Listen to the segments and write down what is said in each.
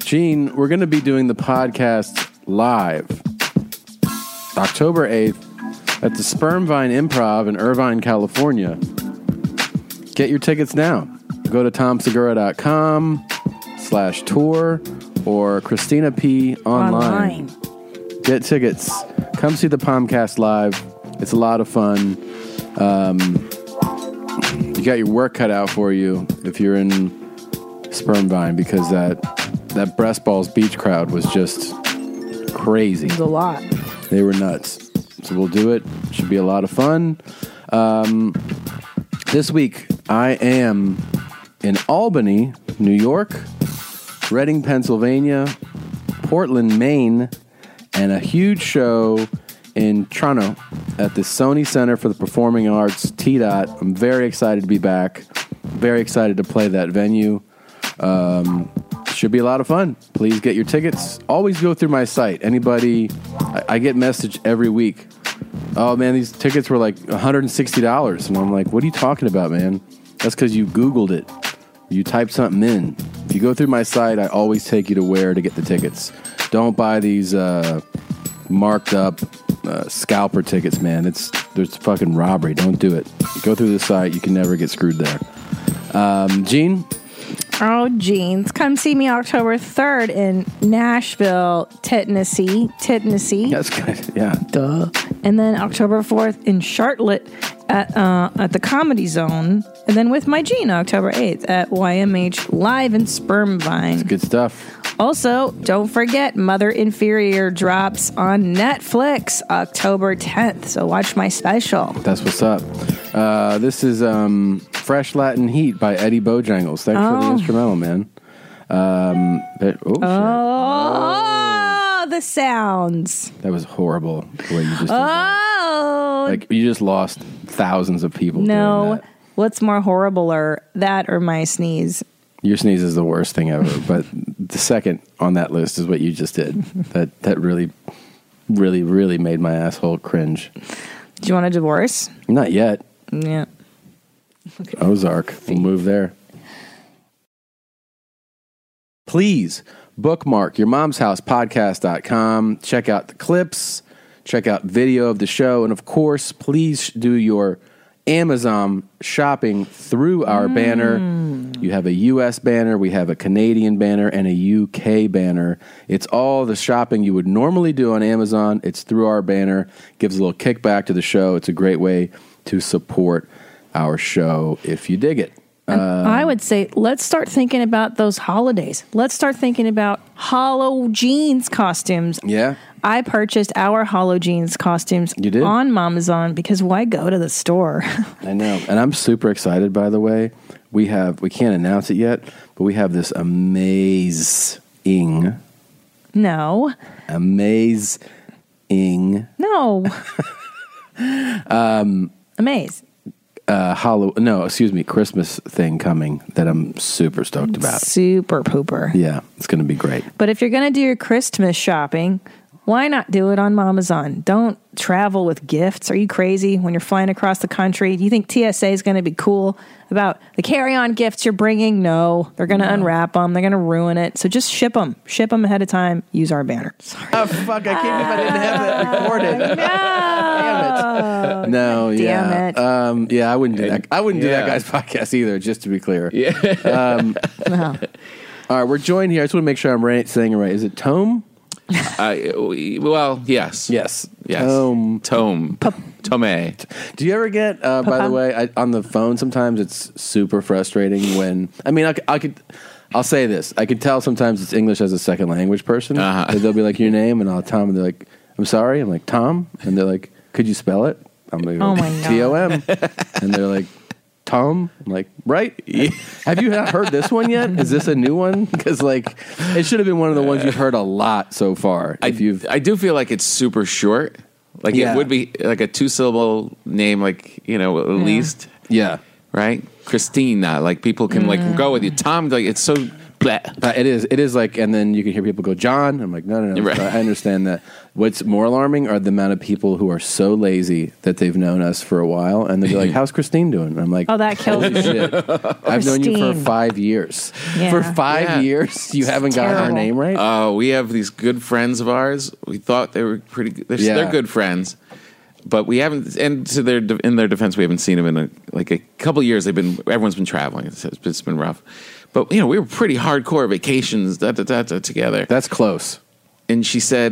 Gene, we're going to be doing the podcast live October 8th at the Sperm Vine Improv in Irvine, California. Get your tickets now. Go to tomsegura.com/tour or Christina P. online. Get tickets. Come see the Pomcast live. It's a lot of fun. You got your work cut out for you if you're in Sperm Vine, because that Breast Balls Beach crowd was just crazy. It was a lot. They were nuts. So we'll do it. Should be a lot of fun. This week, I am in Albany, New York, Reading, Pennsylvania, Portland, Maine, and a huge show in Toronto at the Sony Center for the Performing Arts, T-Dot. I'm very excited to be back. Very excited to play that venue. Should be a lot of fun. Please get your tickets. Always go through my site. Anybody, I get message every week. Oh man, these tickets were like $160. And I'm like, what are you talking about, man? That's because you Googled it. You typed something in. If you go through my site, I always take you to where to get the tickets. Don't buy these marked up scalper tickets, man. There's fucking robbery. Don't do it. Go through the site. You can never get screwed there. Gene? Oh, Jeans. Come see me October 3rd in Nashville, Tennessee. That's good. Yeah. Duh. And then October 4th in Charlotte at the Comedy Zone. And then with my Gene, October 8th at YMH Live in Sperm Vine. That's good stuff. Also, don't forget, Mother Inferior drops on Netflix October 10th. So watch my special. That's what's up. This is Fresh Latin Heat by Eddie Bojangles. Thanks for the instrumental, man. The sounds. That was horrible the way you just did that. Oh. Like, you just lost thousands of people. No. Doing that. What's more horrible, that or my sneeze? Your sneeze is the worst thing ever, but the second on that list is what you just did. That really, really, really made my asshole cringe. Do you want a divorce? Not yet. Yeah. Okay. Ozark. We'll move there. Please bookmark yourmomshousepodcast.com. Check out the clips. Check out video of the show. And of course, please do your Amazon shopping through our banner. You have a U.S. banner, we have a Canadian banner, and a U.K. banner. It's all the shopping you would normally do on Amazon. It's through our banner. Gives a little kickback to the show. It's a great way to support our show if you dig it. I would say let's start thinking about those holidays. Let's start thinking about Hollow Jeans costumes. Yeah. I purchased our Hollow Jeans costumes on Mamazon because why go to the store? I know. And I'm super excited, by the way. We can't announce it yet, but we have this amazing. No. Amazing. No. Amaze. Christmas thing coming that I'm super stoked about. Super pooper. Yeah, it's going to be great. But if you're going to do your Christmas shopping, why not do it on Mamazon? Don't travel with gifts. Are you crazy when you're flying across the country? Do you think TSA is going to be cool about the carry-on gifts you're bringing? No, they're going to unwrap them. They're going to ruin it. So just ship them. Ship them ahead of time. Use our banner. Sorry. Oh, fuck. I can't believe I didn't have that recorded. No. Damn it. No, yeah. Damn it. Yeah, I wouldn't do that. I wouldn't do that guy's podcast either, just to be clear. Yeah. All right, we're joined here. I just want to make sure I'm saying it right. Is it Tome? Well, yes. Yes. Tome. Tome. Do you ever get, by the way, on the phone sometimes it's super frustrating when, I'll say this. I can tell sometimes it's English as a second language person. They'll be like, your name? And I'll Tom, and they're like, I'm sorry. I'm like, Tom? And they're like, could you spell it? I'm like, oh my God. T-O-M. And they're like, Tom? I'm like, right? Have you not heard this one yet? Is this a new one? Because it should have been one of the ones you've heard a lot so far. I do feel like it's super short. Like it would be like a 2-syllable name, at least. Yeah. Right? Christina. Like people can go with you. Tom, it's so It is like, and then you can hear people go, John. I'm like, no. Right. I understand that. What's more alarming are the amount of people who are so lazy that they've known us for a while, and they'll be like, how's Christine doing? And I'm like, Oh, that kills me. shit. I've known you for 5 years. Yeah. For 5 years, you haven't gotten her terrible. name right? Oh, we have these good friends of ours. We thought they were pretty good. They're good friends. But we haven't, and in their defense, we haven't seen them in a couple of years. Everyone's been traveling. It's been rough. But, we were pretty hardcore vacations together. That's close. And she said,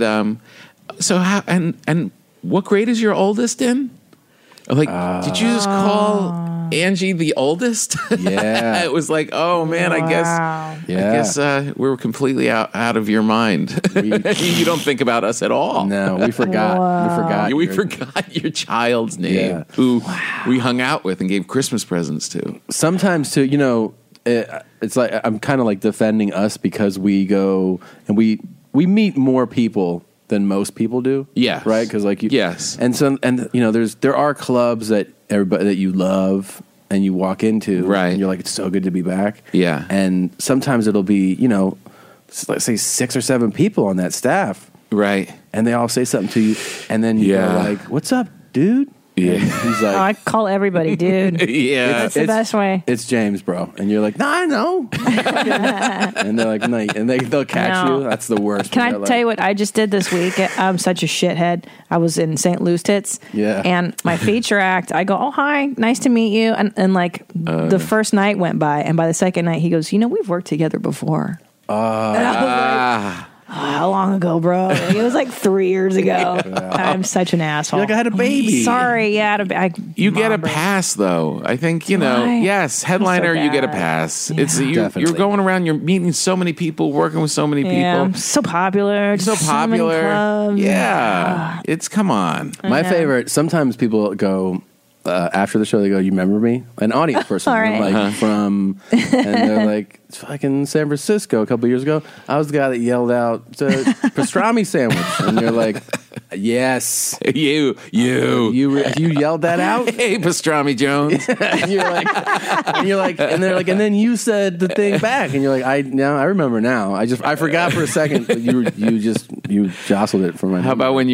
so how, and what grade is your oldest in? I'm like, did you just call Angie the oldest? Yeah. It was like, oh man, I guess we were completely out of your mind. You don't think about us at all. No, we forgot. Wow. We forgot your child's name, who we hung out with and gave Christmas presents to. Sometimes too, it's like I'm kind of like defending us because we go and we meet more people than most people do. Yes. Right? Because yes. And so, there are clubs that everybody that you love and you walk into. Right. And you're like, it's so good to be back. Yeah. And sometimes it'll be, let's say 6 or 7 people on that staff. Right. And they all say something to you. And then you're like, what's up, dude? Yeah. And he's like, I call everybody dude. Yeah. That's the best way. It's James, bro. And you're like, no, I know. And they're like, no. And they'll catch you. That's the worst. Can I tell you what I just did this week? I'm such a shithead. I was in St. Louis Tits. Yeah. And my feature act, I go, oh, hi, nice to meet you. And the first night went by. And by the second night, he goes, we've worked together before. And I was like, how long ago, bro? It was like 3 years ago. I'm such an asshole. You're like, I had a baby. Sorry, yeah. You get a pass, though. I think, yes, headliner, you get a pass. Yeah. You're going around, you're meeting so many people, working with so many people. Yeah, I'm so popular. So popular. So many clubs. Yeah. It's, come on. My favorite, sometimes people go, after the show, they go, you remember me? An audience person. All right. I'm like, from, and they're like, it's fucking San Francisco a couple years ago. I was the guy that yelled out, pastrami sandwich. And you're like, yes. You yelled that out? Hey, Pastrami Jones. and they're like, and then you said the thing back. And you're like, I remember now. I forgot for a second, but you jostled it from my How about when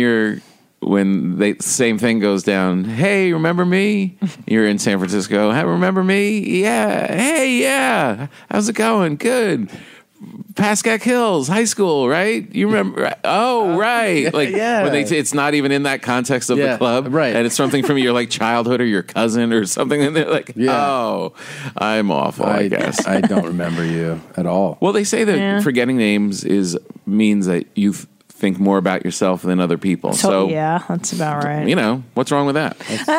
the same thing goes down? Hey, remember me? You're in San Francisco. Hey, remember me? Yeah. Hey, yeah. How's it going? Good. Pascack Hills High School, right? You remember? Oh, right. Like, when it's not even in that context of the club, right? And it's something from your childhood or your cousin or something, and they're like, oh, I'm awful. I guess I don't remember you at all. Well, they say that forgetting names means that you think more about yourself than other people. So yeah, that's about right. What's wrong with that?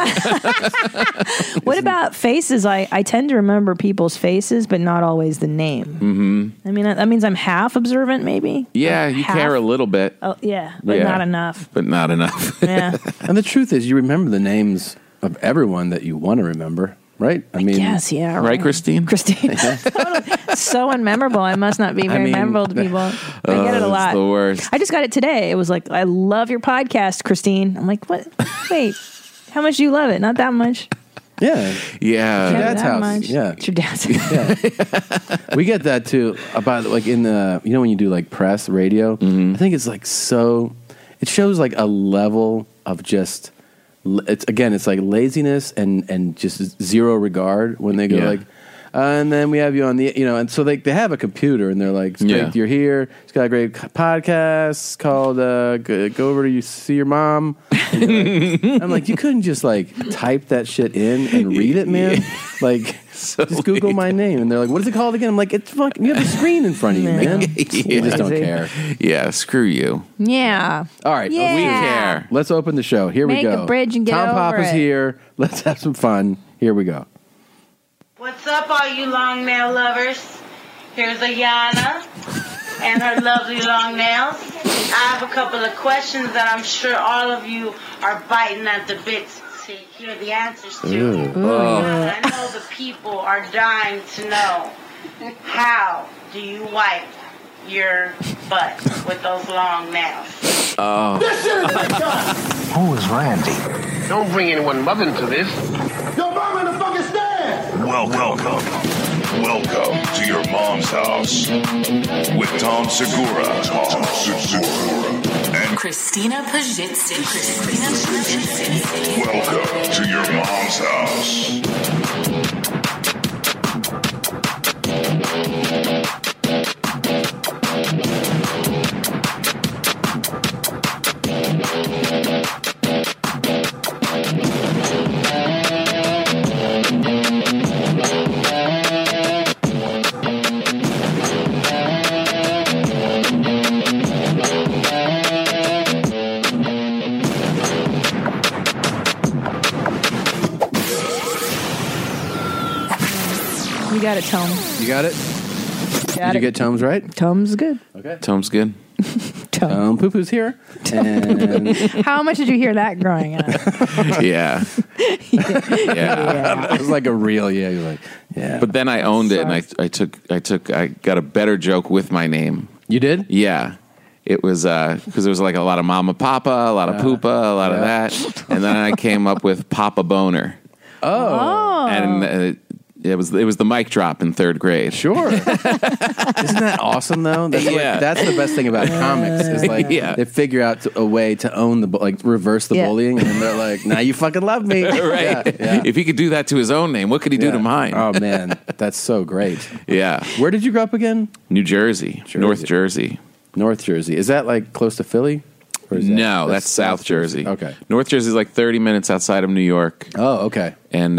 What about faces? I tend to remember people's faces, but not always the name. Mm-hmm. I mean, that means I'm half observant, maybe. Yeah, you care a little bit. Oh, yeah, but not enough. But not enough. Yeah. And the truth is, you remember the names of everyone that you want to remember. Right? I mean, yes, yeah. Right, Christine? Totally. So unmemorable. I must not be very memorable to people. I get it a lot. It's the worst. I just got it today. It was like, I love your podcast, Christine. I'm like, what? Wait, how much do you love it? Not that much. Yeah. Yeah. Your dad's house. Much. Yeah. It's your dad's house. We get that too about in the, when you do press radio, I think it's it shows a level of just, it's like laziness and just zero regard when they go and then we have you on the, and so they have a computer and they're like, it's great you're here. It's got a great podcast called Go Over to See Your Mom. I'm like, you couldn't just type that shit in and read it, man. Just Google my name. And they're like, what is it called again? I'm like, it's fucking, you have a screen in front of you, man. You just don't care. Yeah, screw you. Yeah. All right. Yeah. We care. Let's open the show. Here we go. Make a bridge and get Tom over Papa's it. here. Let's have some fun. Here we go. What's up, all you long nail lovers? Here's Ayana and her lovely long nails. I have a couple of questions that I'm sure all of you are biting at the bits to hear the answers to. I know the people are dying to know, how do you wipe your butt with those long nails? This shit is done. Who is Randy? Don't bring anyone mother into this. Your mom in the fucking stand. Welcome Welcome to your mom's house with Tom Segura. And Christina Pajitsin. welcome to your mom's house. You got it, Tom. You got it? Got Did you it. get Tom's right? Tom's good. Okay. Tom's good. Tom. Poo Poo's here. And How much did you hear that growing up? Yeah. Yeah. it was like a real, yeah. You're like, yeah. But then I owned it, and I got a better joke with my name. You did? Yeah. It was because there was like a lot of Mama Papa, a lot of Poopa, a lot of that, and then I came up with Papa Boner. Oh. And it was the mic drop in third grade. Sure. Isn't that awesome though? That's that's the best thing about comics is like they figure out a way to own reverse the bullying, and then they're like, now you fucking love me. Right. Yeah. If he could do that to his own name, what could he do to mine? Oh man, that's so great. Yeah. Where did you grow up again? New Jersey. North Jersey. North Jersey. Is that like close to Philly? Or is No, that's South Jersey. Okay. North Jersey is like 30 minutes outside of New York. Oh, okay. And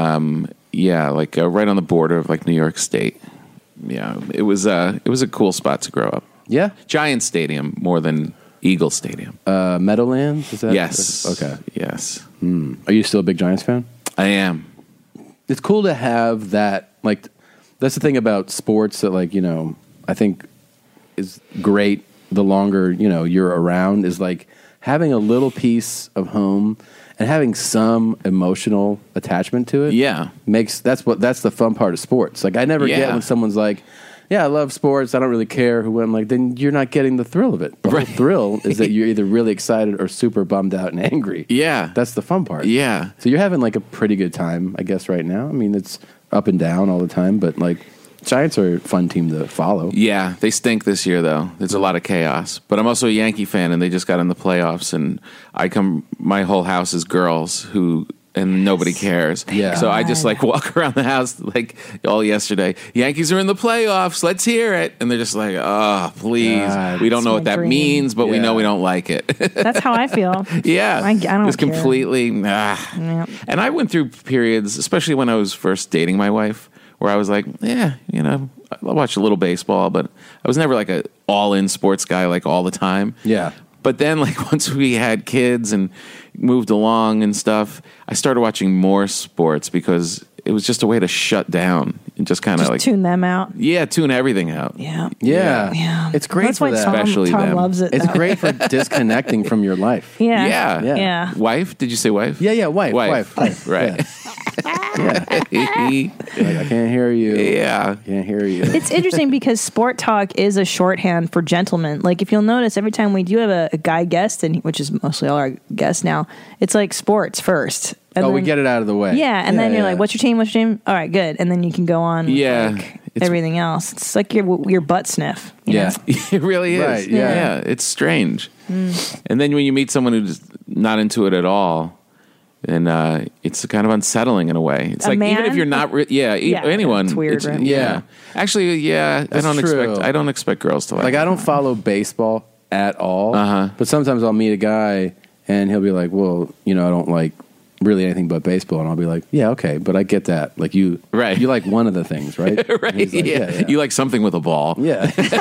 like right on the border of like New York State. Yeah, it was a cool spot to grow up. Yeah. Giant Stadium more than Eagle Stadium. Meadowlands? Is that? Yes. Okay. Yes. Are you still a big Giants fan? I am. It's cool to have that. Like, that's the thing about sports that, like, I think is great the longer, you're around, is like having a little piece of home and having some emotional attachment to it. Yeah. That's the fun part of sports. Like, I never get when someone's like, yeah, I love sports, I don't really care who won. Like, then you're not getting the thrill of it. The whole thrill is that you're either really excited or super bummed out and angry. Yeah. That's the fun part. Yeah. So you're having like a pretty good time, I guess, right now. I mean, it's up and down all the time, but like, Giants are a fun team to follow. Yeah, they stink this year, though. There's a lot of chaos. But I'm also a Yankee fan, and they just got in the playoffs. And my whole house is girls and nobody cares. Yeah. So I just like walk around the house like all yesterday. Yankees are in the playoffs. Let's hear it. And they're just like, oh, please. God, we don't know what that dream. means, but we know we don't like it. That's how I feel. Yeah. I don't Just care. completely. Yeah. And I went through periods, especially when I was first dating my wife, where I was like, I'll watch a little baseball, but I was never like a all-in sports guy like all the time. Yeah. But then like once we had kids and moved along and stuff, I started watching more sports because it was just a way to shut down and just kind of like tune them out. Yeah, tune everything out. Yeah. Yeah. It's great That's for why that. Especially Tom them. loves it. It's though. great for disconnecting from your life. Yeah. Yeah. Wife? Did you say wife? Yeah, wife. Right. Like, I can't hear you. Yeah. Can't hear you. It's interesting because sport talk is a shorthand for gentlemen. Like, if you'll notice, every time we do have a guy guest, which is mostly all our guests now, it's like sports first. And we then- get it out of the way. Yeah, and then you're like, what's your team? What's your team? All right, good. And then you can go on with like everything else. It's like your butt sniff. you know? It really is. Right, yeah. It's strange. And then when you meet someone who's not into it at all, then it's kind of unsettling in a way. It's A like man? even if you're not, anyone. It's weird, right? Yeah. Actually, I That's don't true. expect girls to like. Like, I don't follow baseball at all. But sometimes I'll meet a guy and he'll be like, well, I don't like really anything but baseball. And I'll be like, yeah, okay, but I get that. Like, you like one of the things, right? Right. And he's like, yeah. You like something with a ball. Yeah.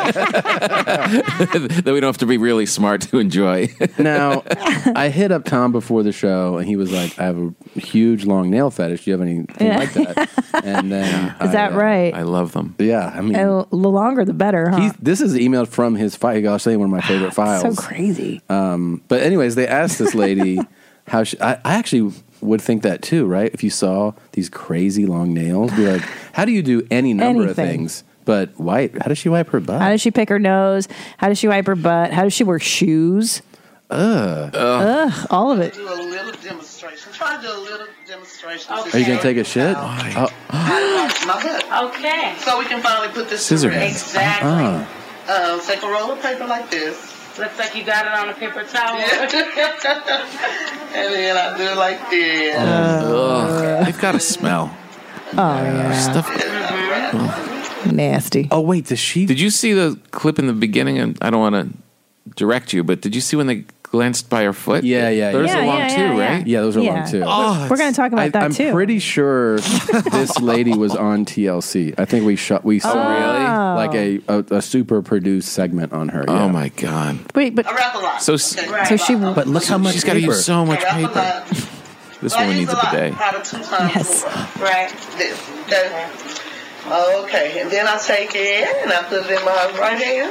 That we don't have to be really smart to enjoy. Now, I hit up Tom before the show, and he was like, I have a huge long nail fetish. Do you have anything like that? And then Is that right? I love them. Yeah, I mean, And the longer the better, huh? this is emailed from his file. I'll say one of my favorite files. So crazy. But anyways, they asked this lady how I actually would think that too, right? If you saw these crazy long nails, be like, how do you do any number of Anything. things? But how does she wipe her butt? How does she pick her nose? How does she wipe her butt? How does she wear shoes? Ugh, all of it. Do a little demonstration. Try to do a little demonstration. Are you going to take a shit? Oh. my butt. Okay. So we can finally put this Scissor to rest. Exactly. Take a roll of paper like this. Looks like you got it on a paper towel. And then I do it like this. Ugh. They've got a smell. Oh, yeah. Stuff. Nasty. Oh wait, does she? Did you see the clip in the beginning? And I don't want to direct you, but did you see when they glanced by her foot? Yeah. Those are long too, right? Yeah, those are long too. Oh, We're going to talk about that I'm too. pretty sure this lady was on TLC. I think we saw like a super produced segment on her. Yeah. Oh my god! Wait, but I wrap a lot. So she. But look how much she's got to paper. use so much I wrap a paper. lot. This I woman use needs a lot, bidet. Probably 2 times. Yes. Right. This. Okay. Okay, and then I take it and I put it in my right hand.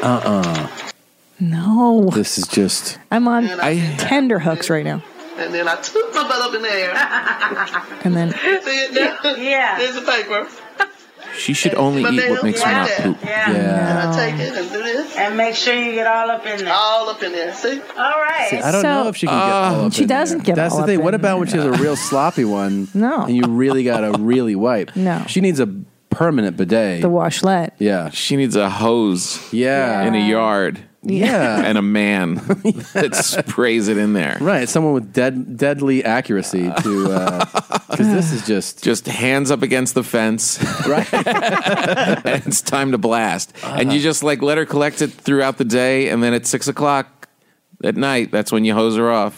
No. This is just. I'm on tender hooks right now. And then I took my butt up in the air. And then. See it now? Yeah. There's the paper. She should only eat what makes her not poop. Yeah. And I take it and do this. And make sure you get all up in there. All up in there. See? All right. I don't know if she can get all up She in doesn't there. get That's all the up thing. What in about there. when she has a real sloppy one? No. And you really got to really wipe. No. She needs a permanent bidet. The washlet. Yeah. She needs a hose Yeah. in a yard Yeah. and a man that sprays it in there. Right. Someone with deadly accuracy to. Because this is just hands up against the fence. Right. And it's time to blast. And you just like let her collect it throughout the day. And then at 6 o'clock at night, that's when you hose her off.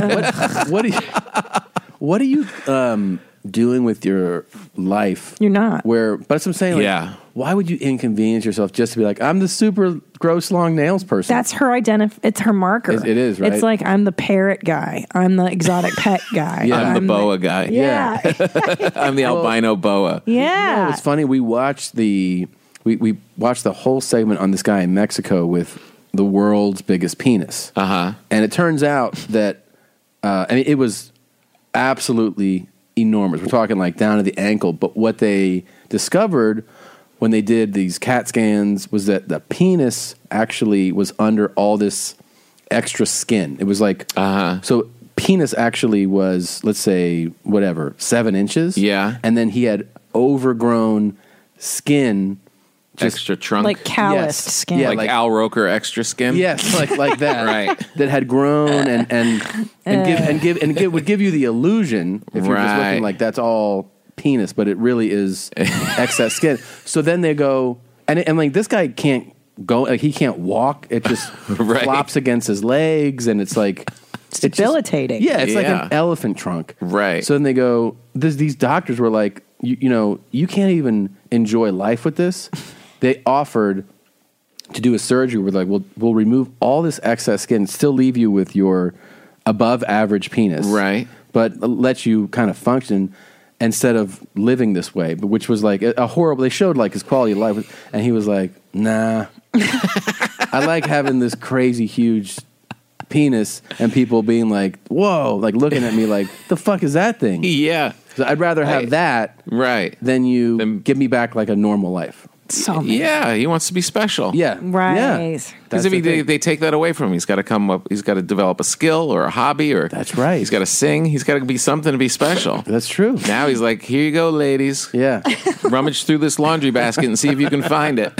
What are you doing with your life? You're not. But that's what I'm saying. Like, Yeah. Why would you inconvenience yourself just to be like, I'm the super gross long nails person? That's her it's her marker. It is, right? It's like, I'm the parrot guy. I'm the exotic pet guy. Yeah. I'm the boa guy. Yeah. I'm the albino boa. Yeah. It's funny. We watched we watched the whole segment on this guy in Mexico with the world's biggest penis. And it turns out that it was absolutely enormous. We're talking like down to the ankle. But what they discovered when they did these CAT scans was that the penis actually was under all this extra skin. It was like so. Penis actually was, let's say, 7 inches. Yeah. And then he had overgrown skin. Extra trunk. Like calloused skin. Yeah, like Al Roker extra skin. Yes, like that. Right. That had grown and would give you the illusion if you're just looking like that's all penis, but it really is excess skin. So then they go and like this guy can't go, like he can't walk. It just flops against his legs, and it's like it's debilitating. It's like an elephant trunk. Right. So then they go. These doctors were like, you can't even enjoy life with this. They offered to do a surgery where like we'll remove all this excess skin, still leave you with your above average penis, right? But let you kind of function instead of living this way. But which was like a horrible. They showed like his quality of life, and he was like, "Nah, I like having this crazy huge penis," and people being like, "Whoa!" Like looking at me like, "The fuck is that thing?" Yeah. So I'd rather have that, than you give me back like a normal life. Yeah, he wants to be special. Yeah, right. Because if they take that away from him, he's got to come up. He's got to develop a skill or a hobby, or that's right. He's got to sing. He's got to be something to be special. That's true. Now he's like, here you go, ladies. Yeah, rummage through this laundry basket and see if you can find it.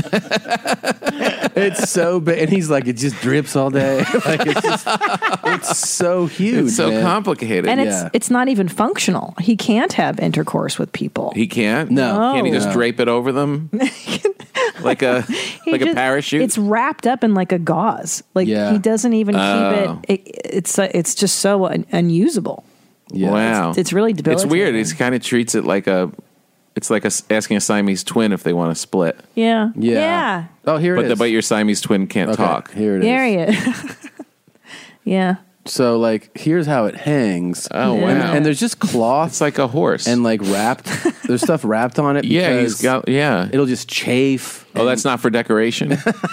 It's so big, and he's like, it just drips all day. Like it's so huge. It's so complicated, and it's not even functional. He can't have intercourse with people. He can't. No. Can't he just drape it over them? Like a parachute. It's wrapped up in like a gauze. Like he doesn't even keep it. It's just so unusable. Yeah. Wow, it's really debilitating. It's weird. He kind of treats it like asking a Siamese twin if they want to split. Yeah. Oh, here it is. But your Siamese twin can't talk. Here it is. There he is. Yeah. So like, here's how it hangs. Oh wow! And there's just cloth. It's like a horse, and like wrapped. There's stuff wrapped on it. Yeah, he's got. Yeah, it'll just chafe. Oh, that's not for decoration.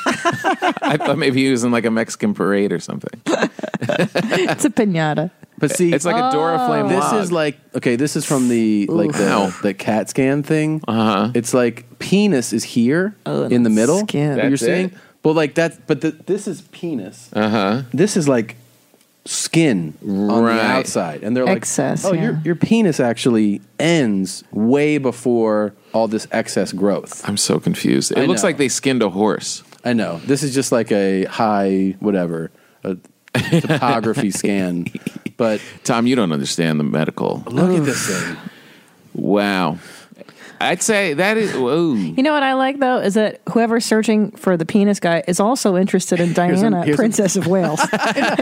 I thought maybe he was in like a Mexican parade or something. It's a piñata. But see, it's like a Duraflame This log. is like This is from the the CAT scan thing. It's like penis is here in the middle. Skin. You're That's saying, it? well, like that. But this is penis. This is like skin on the outside, and they're like, Excess, "Oh, yeah. your penis actually ends way before all this excess growth." I'm so confused. It looks like they skinned a horse. I know. This is just like a high whatever a topography scan, but Tom, you don't understand the medical. look at this thing. Wow. I'd say that is. Whoa. You know what I like though is that whoever's searching for the penis guy is also interested in Diana, here's Princess of Wales. Look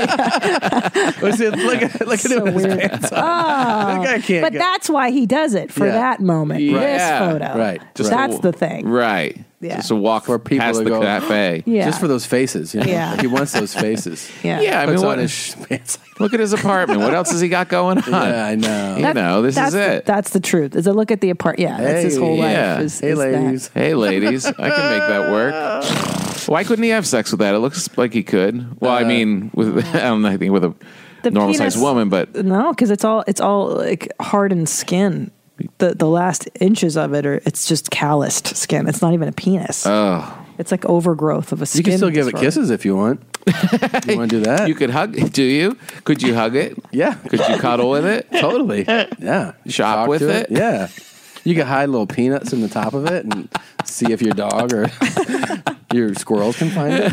at So him with his weird. pants on. Oh, That guy can't but go- that's why he does it for Yeah. that moment. Yeah. This photo, Right. Just That's to- the thing. Right. Yeah. Just a walk For people past to the go- cafe. Yeah. Just for those faces, you know? Yeah. Like he wants those faces. Yeah. Yeah, I mean, Puts what, on his pants. look at his apartment. What else has he got going on? Yeah, I know. You know, this that's is it. That's the truth. Is a look at the apartment. Yeah, that's his whole life. yeah. Is, Hey, is that. ladies. Hey, ladies, I can make that work. Why couldn't he have sex with that? It looks like he could. Well, I mean, with I don't know, I think with a The normal penis- sized woman, but No, because it's all like hardened skin. The last inches of it are it's just calloused skin. It's not even a penis. It's like overgrowth of a skin. You can still give it disorder. kisses if you want. You want to do that? you could hug. Do you? Could you hug it? Yeah. Could you cuddle with it? Totally. Yeah. You Shop talk with to it? Yeah. You can hide little peanuts in the top of it and see if your dog or your squirrels can find it.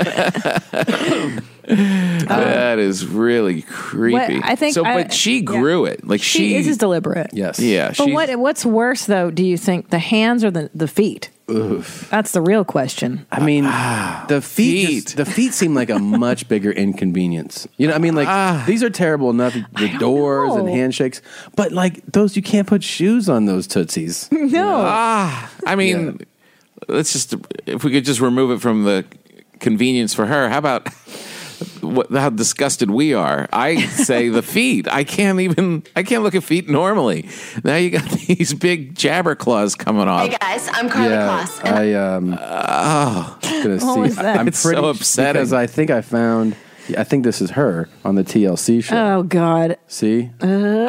That is really creepy. What- I think so. I- But she grew it. Like She is deliberate. Yes. Yeah. But She's, what's worse though? Do you think the hands or the feet? Oof. That's the real question. I mean, the feet. The feet seem like a much bigger inconvenience. You know, I mean, like these are terrible enough. The doors and know. handshakes, but like those, you can't put shoes on those tootsies. No. I mean, let's just if we could just remove it from the convenience for her. How about how disgusted we are? I say the feet. I can't look at feet normally. Now you got these big jabber claws coming off. Hey guys, I'm Carly Kloss. And I gonna What see. was that? I'm It's pretty so upsetting. because I think I found. I think this is her on the TLC show. Oh God. See, Oh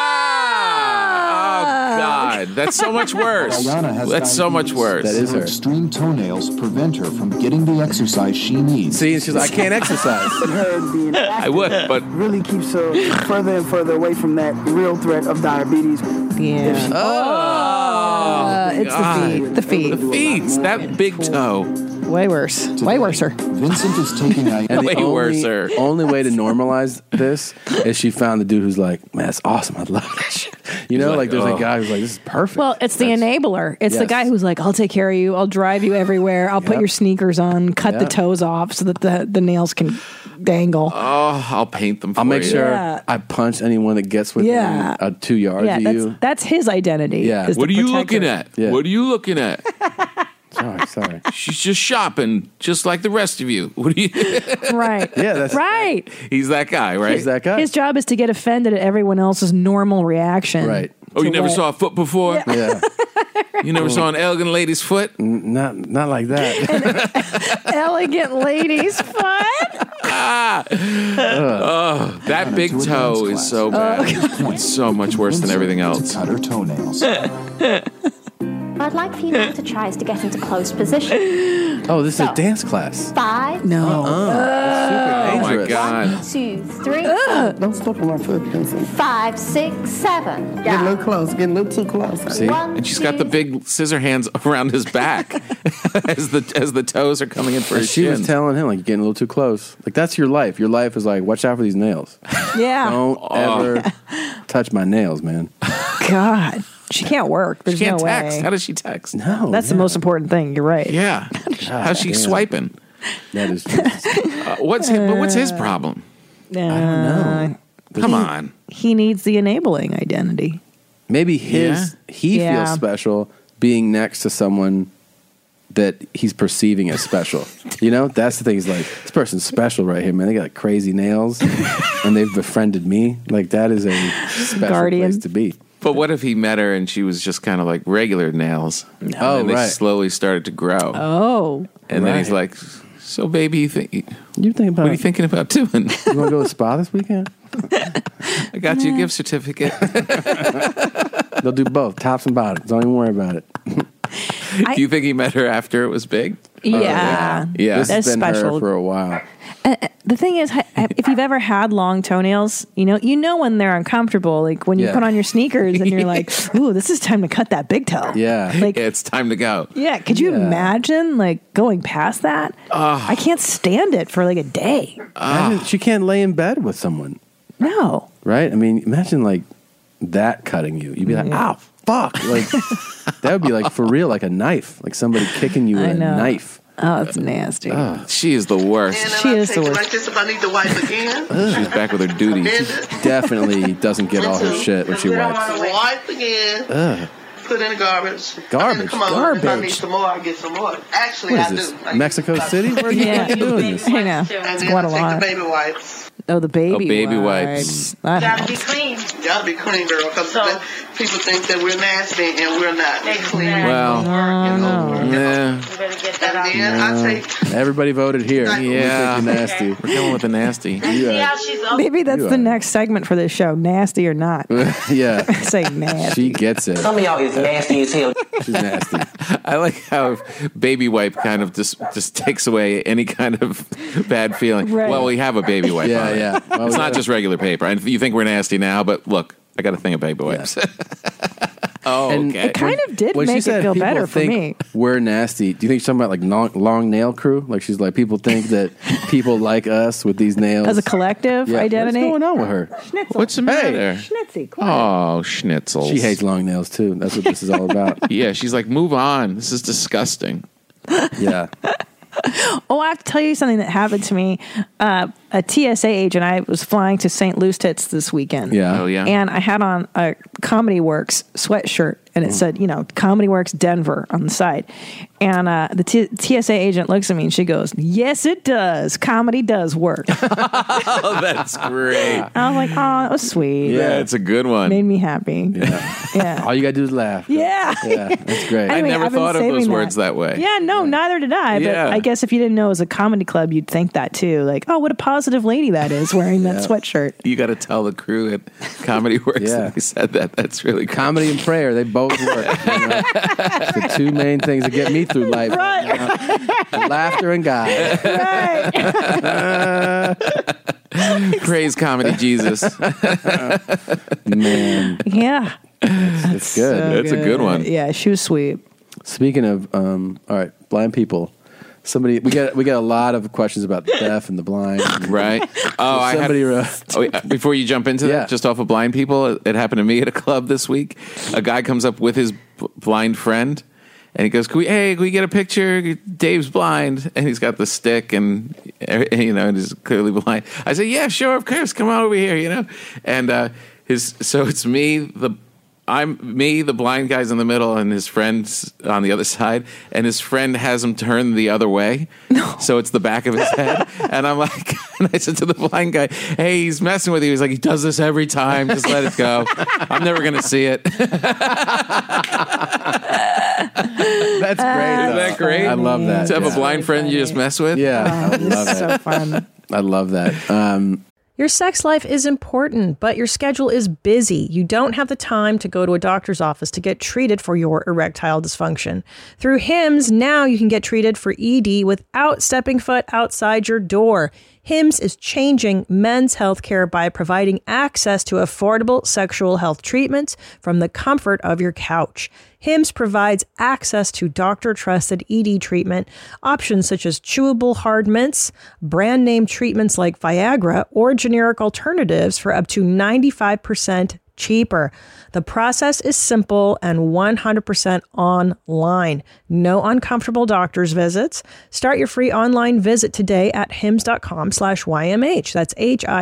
God, that's so much worse. Diana has That's so much worse. that is Her her. extreme toenails prevent her from getting the exercise she needs. See, she's like, I can't exercise. her being I would, but really keeps her further and further away from that real threat of diabetes. Yeah. It's God. the feet. The feet. the feet, that big toe. Way worse. Way worser. Vincent is taking a And Way the worser. only way to normalize this is she found the dude who's like, man, that's awesome. I love that shit. You know, He's like like, there's oh. a guy who's like, this is perfect. Well, it's the enabler. It's the Yes. guy who's like, I'll take care of you. I'll drive you everywhere. I'll put Yep. your sneakers on, cut the Yep. toes off so that the nails can dangle. Oh, I'll paint them for I'll make you. sure Yeah. I punch anyone that gets within Yeah. 2 yards Yeah, of you. that's his identity. Yeah. is What to are you protect looking her. at? Yeah. What are you looking at? Sorry. She's just shopping, just like the rest of you. What do you? Right. Yeah, that's right. He's that guy, right? He's that guy. His job is to get offended at everyone else's normal reaction. Right. Oh, you to never what- saw a foot before? Yeah, You never saw an elegant lady's foot? not like that. elegant lady's foot. That big to a toe dance is so bad. It's so much worse than everything To else. cut her toenails. I'd like for you now to try to get into close position. Oh, this is a dance class. 5, No. Oh my dangerous. God. 2, 3, Don't step on my foot, Vincent. 5, 6, 7. Get a little close. Get a little too close. See? And she's got the big scissor hands around his back as the toes are coming in for And his she was shins. telling him, like, you're getting a little too close. Like, that's your life. Your life is like, watch out for these nails. Yeah. Don't ever touch my nails, man. God. She can't work. There's She can't no text. way. How does she text? No. That's the most important thing. You're right. Yeah. How's she damn. swiping? That is just, What's his problem? I don't know. Come on. He needs the enabling identity. maybe Yeah. he feels special being next to someone that he's perceiving as special. You know, that's the thing. He's like, this person's special right here, man. They got like, crazy nails, and they've befriended me. Like, that is a special Guardian. place to be. But what if he met her and she was just kind of like regular nails? Oh, and they right. slowly started to grow. Oh. And then he's like, so baby, You think about what are you thinking about doing? You want to go to the spa this weekend? I got you a gift certificate. They'll do both, tops and bottoms. Don't even worry about it. Do you think he met her after it was big? Yeah. Yeah. This has That's been special. her for a while. The thing is, if you've ever had long toenails, you know when they're uncomfortable. Like when you Yeah. put on your sneakers and you're like, "Ooh, this is time to cut that big toe." Yeah. Like, It's time to go. yeah. Could you imagine like going past that? I can't stand it for like a day. Imagine she can't lay in bed with someone, No. right? I mean, imagine like that cutting you. You'd be like, "Ow, fuck!" Like that would be like for real, like a knife, like somebody kicking you with a know. knife. Oh, it's nasty. She is the worst. She is the Take it worst. like this if I need to wipe again. She's back with her duties. Bend it. Definitely doesn't get all her shit when she We don't wipes. want to wipe again. Ugh. Put in the garbage. Garbage? Come on, if I Garbage? need some more, I get some more. Actually, What I is this? do. Mexico City? Where are you Yeah. doing this? I know. And It's then I take Guadalajara. the baby wipes. Oh, the baby. Oh, baby wipes. That Gotta be helps. clean. Gotta be clean, girl, because people think that we're nasty and we're not. We're clean. Well, no. yeah. You better get that out. And then I take Everybody voted here. Yeah. We think you're nasty. We're going with the nasty. See how she's Maybe that's You the are. next segment for this show. Nasty or not? Yeah. Say nasty. She gets it. Some of y'all is nasty as hell. She's nasty. I like how baby wipe kind of just takes away any kind of bad feeling. Right. Well, we have a baby wipe. Yeah, on it. yeah. Well, It's we not gotta- just regular paper. And you think we're nasty now, but look, I got a thing of baby wipes. Oh, And okay. It kind of did When she make said it feel people better for think me. we're nasty, do you think she's talking about like long nail crew? Like she's like, people think that people like us with these nails. As a collective Yeah. identity. What's going on with her? Schnitzel. What's the matter? Schnitzy, quiet. Oh, schnitzels. She hates long nails too. That's what this is all about. Yeah, she's like, move on. This is disgusting. Yeah. Oh, I have to tell you something that happened to me. A TSA agent, I was flying to St. Lucie this weekend. Yeah. Oh, yeah. And I had on a Comedy Works sweatshirt, and it said, Comedy Works Denver on the side. And the TSA agent looks at me and she goes, "Yes, it does. Comedy does work." Oh, that's great. I was like, "Oh, that was sweet." Yeah, it's a good one. Made me happy. Yeah. Yeah. All you gotta do is laugh. Yeah. Yeah. That's great. I Anyway, never I've been thought of those saving words that way. Yeah, no, neither did I. But Yeah. I guess if you didn't know it was a comedy club, you'd think that too. Like, oh, what a positive lady that is wearing that sweatshirt. You got to tell the crew at Comedy Works Yeah. that they said that. That's really cool. Comedy and prayer, they both work. The two main things that get me through life. Right. Laughter and God. Right. Praise comedy Jesus. Man, Yeah. it's good. So That's a good one. Yeah, she was sweet. Speaking of, all right, blind people. We get a lot of questions about the deaf and the blind. Right? Oh, I had. Somebody wrote. Oh, wait, before you jump into Yeah. that, just off of blind people, it happened to me at a club this week. A guy comes up with his blind friend, and he goes, "Can we get a picture? Dave's blind," and he's got the stick, and and he's clearly blind. I said, "Yeah, sure, of course, come on over here," and so it's me, the blind guy's in the middle, and his friend's on the other side, and his friend has him turn the other way. No. So it's the back of his head. And I'm like, and I said to the blind guy, "Hey, he's messing with you." He's like, "He does this every time. Just let it go. I'm never going to see it." That's great. Isn't that great? I love that. To have Yeah. a blind friend you just mess with? Yeah, I love it. So fun. I love that. Your sex life is important, but your schedule is busy. You don't have the time to go to a doctor's office to get treated for your erectile dysfunction. Through HIMS, now you can get treated for ED without stepping foot outside your door. HIMS is changing men's healthcare by providing access to affordable sexual health treatments from the comfort of your couch. HIMS provides access to doctor-trusted ED treatment options such as chewable hard mints, brand name treatments like Viagra, or generic alternatives for up to 95% cheaper. The process is simple and 100% online. No uncomfortable doctor's visits. Start your free online visit today at hims.com/YMH. That's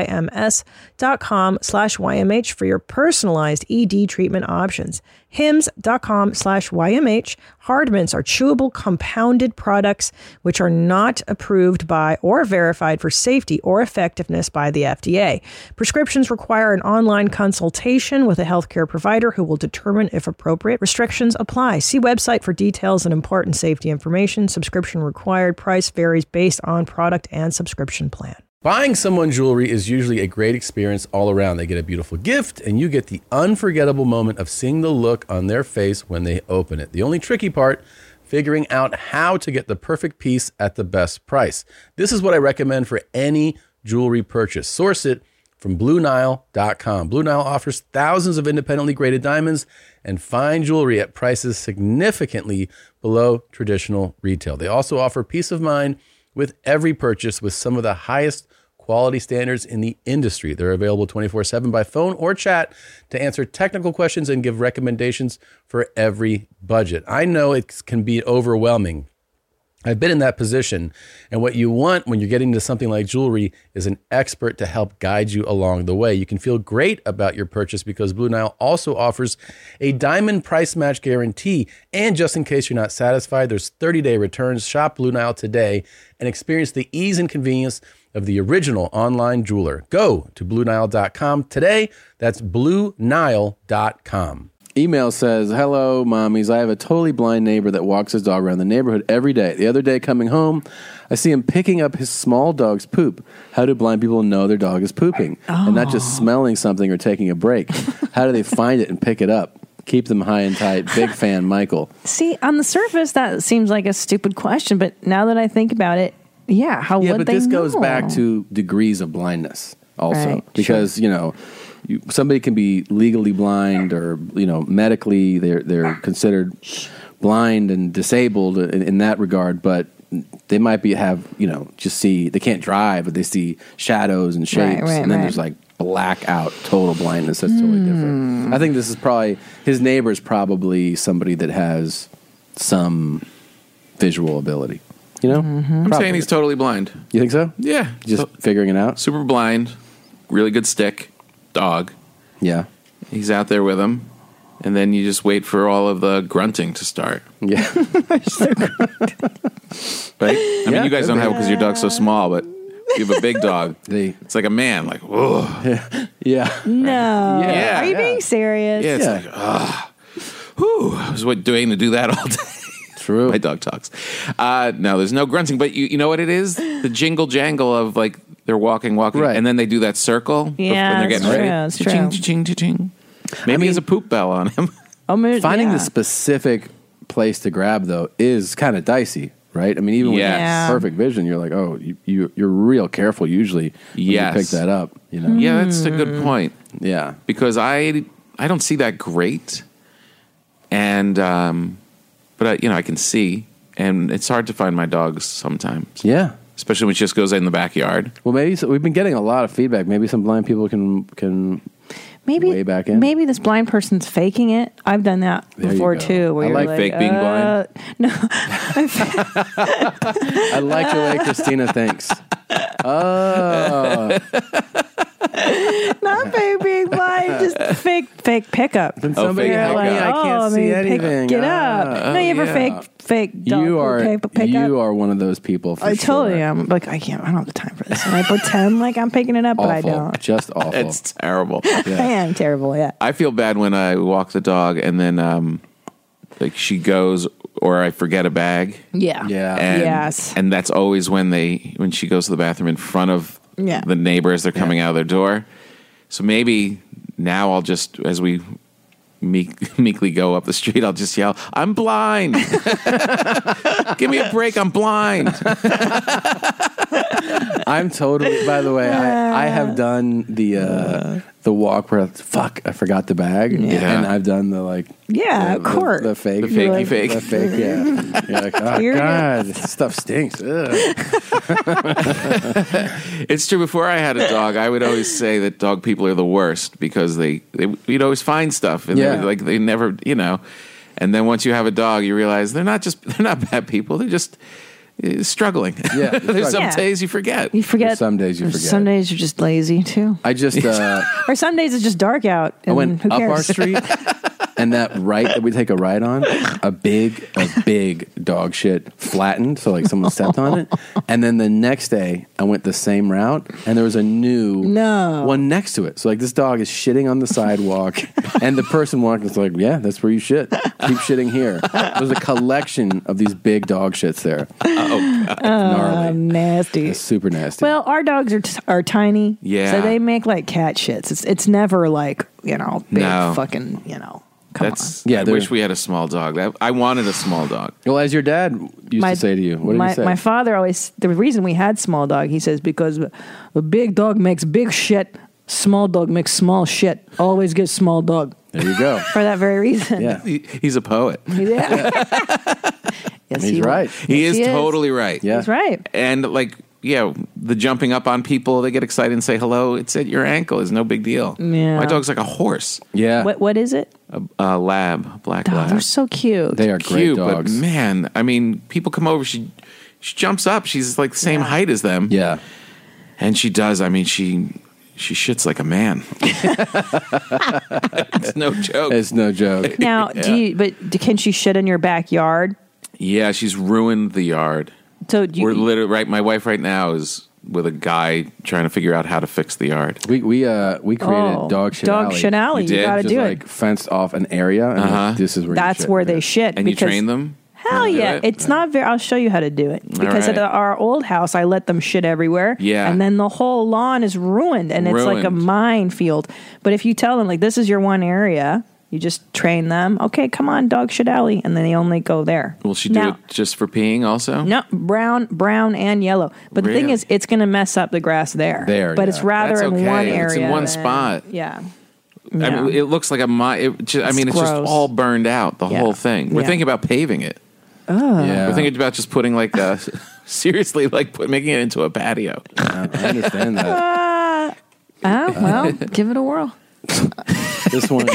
HIMS.com/YMH for your personalized ED treatment options. hims.com/YMH. Hard mints are chewable compounded products which are not approved by or verified for safety or effectiveness by the FDA. Prescriptions require an online consultation with a healthcare provider who will determine if appropriate. Restrictions apply. See website for details and important safety information. Subscription required. Price varies based on product and subscription plan. Buying someone jewelry is usually a great experience all around. They get a beautiful gift, and you get the unforgettable moment of seeing the look on their face when they open it. The only tricky part, figuring out how to get the perfect piece at the best price. This is what I recommend for any jewelry purchase. Source it from BlueNile.com. Blue Nile offers thousands of independently graded diamonds and fine jewelry at prices significantly below traditional retail. They also offer peace of mind with every purchase with some of the highest quality standards in the industry. They're available 24/7 by phone or chat to answer technical questions and give recommendations for every budget. I know it can be overwhelming. I've been in that position, and what you want when you're getting into something like jewelry is an expert to help guide you along the way. You can feel great about your purchase because Blue Nile also offers a diamond price match guarantee. And just in case you're not satisfied, there's 30-day returns. Shop Blue Nile today and experience the ease and convenience of the original online jeweler. Go to BlueNile.com today. That's BlueNile.com. Email says, hello, mommies. I have a totally blind neighbor that walks his dog around the neighborhood every day. The other day coming home, I see him picking up his small dog's poop. How do blind people know their dog is pooping and not just smelling something or taking a break? How do they find it and pick it up? Keep them high and tight. Big fan, Michael. See, on the surface, that seems like a stupid question, but now that I think about it, how would they know? Yeah, but this goes back to degrees of blindness also. Right, because, somebody can be legally blind or, medically they're considered blind and disabled in that regard, but they might just see, they can't drive, but they see shadows and shapes. And then there's like blackout, total blindness. That's totally different. I think this is probably, his neighbor's probably somebody that has some visual ability. I'm saying he's totally blind. You think so? Yeah. Just figuring it out? Super blind, really good stick, dog. Yeah. He's out there with him, and then you just wait for all of the grunting to start. Yeah. Right? I mean, you guys don't have it because your dog's so small, but you have a big dog. It's like a man, like, whoa. Yeah. No. Yeah. Are you being serious? Yeah, it's like, whew, I was waiting to do that all day. True. My dog talks. No, there's no grunting, but you know what it is? The jingle jangle of like they're walking, Right. and then they do that circle Yeah, when they're getting that's ready. true, that's Cha-ching, true. cha-ching, cha-ching. Maybe there's a poop bell on him. Finding the specific place to grab, though, is kind of dicey, right? I mean, even with perfect vision, you're like, oh, you're real careful usually when you pick that up. Yeah, that's a good point. Yeah. Because I don't see that great. And, but I can see. And it's hard to find my dogs sometimes. Yeah. Especially when she just goes in the backyard. Well, we've been getting a lot of feedback. Maybe some blind people can way back in. Maybe this blind person's faking it. I've done that before too. Where I you're like fake being blind. No, I like the way Christina thinks. Oh, not fake being blind, just fake pickup. Then somebody help me! I can't see anything. Get up! No, you ever fake dog pick You up? are one of those people. For I totally sure. am. Like I don't have the time for this. And I pretend like I'm picking it up, but I Awful. don't. Just awful. It's terrible. I am terrible. Yeah. I feel bad when I walk the dog and then like she goes or I forget a bag. Yeah. And, Yes. And that's always when she goes to the bathroom in front of the neighbors. They're coming out of their door. So maybe now I'll just, as we meekly go up the street, I'll just yell, "I'm blind! Give me a break! I'm blind!" I'm totally. By the way, I have done the walk where I forgot the bag, and I've done the of course, the fake, the fakey fake, the fake. Yeah, you're like, oh god, this stuff stinks. It's true. Before I had a dog, I would always say that dog people are the worst because you'd always find stuff, and they never, And then once you have a dog, you realize they're not bad people. They're just struggling. Yeah, there's some days you forget. You forget. There's some days you forget. Some days you're just lazy too. I just or some days it's just dark out. And I went who up cares? our street, and that right that we take a ride on, a big dog shit flattened, so like someone stepped on it. And then the next day, I went the same route, and there was a new one next to it. So like this dog is shitting on the sidewalk, and the person walking is like, "Yeah, that's where you shit. Keep shitting here." There's a collection of these big dog shits there. Oh, God. Gnarly. Nasty. It's super nasty. Well, our dogs are tiny. Yeah. So they make like cat shits. It's never like, big No. fucking, Come I wish we had a small dog. I wanted a small dog. Well, as your dad used to say to you, what did he say? My father always, the reason we had small dog, he says, because a big dog makes big shit, small dog makes small shit. Always get small dog. There you go. For that very reason. Yeah. He's a poet. Yes, he's right. He is totally right. Yeah. He's right. And the jumping up on people, they get excited and say hello. It's at your ankle. It's no big deal. Yeah. My dog's like a horse. Yeah. What is it? A lab, black lab. They're so cute. They are great dogs. But man, I mean, people come over. She jumps up. She's like the same height as them. Yeah. And she does. I mean, she shits like a man. It's no joke. It's no joke. Now, can she shit in your backyard? Yeah, she's ruined the yard. So we're literally right. My wife right now is with a guy trying to figure out how to fix the yard. We created Dog Shit Alley. Dog Shit Alley. You got to do it. Fenced off an area. And this is where that's where they shit. And you train them. Hell yeah! It's not very. I'll show you how to do it because at our old house, I let them shit everywhere. Yeah, and then the whole lawn is ruined, and it's like a minefield. But if you tell them like this is your one area, you just train them. Okay, come on, Dog Shit Alley, and then they only go there. Will she do it just for peeing also? No, brown and yellow. But the thing is, it's going to mess up the grass there. But it's rather in one area. It's in one spot. Yeah. I mean, it looks like it's just all burned out. The whole thing. We're thinking about paving it. Oh. Yeah. We're thinking about just putting seriously making it into a patio. I understand that. Well, give it a whirl. This one.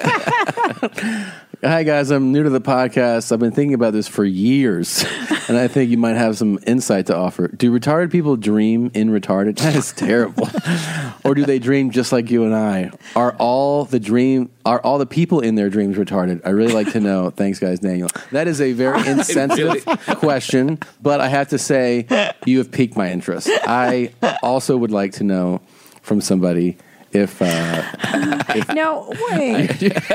Hi guys, I'm new to the podcast. I've been thinking about this for years, and I think you might have some insight to offer. Do retarded people dream in retarded? That is terrible. Or do they dream just like you and I? Are all the people in their dreams retarded? I really like to know. Thanks, guys, Daniel. That is a very insensitive question, but I have to say you have piqued my interest. I also would like to know from somebody if no, wait.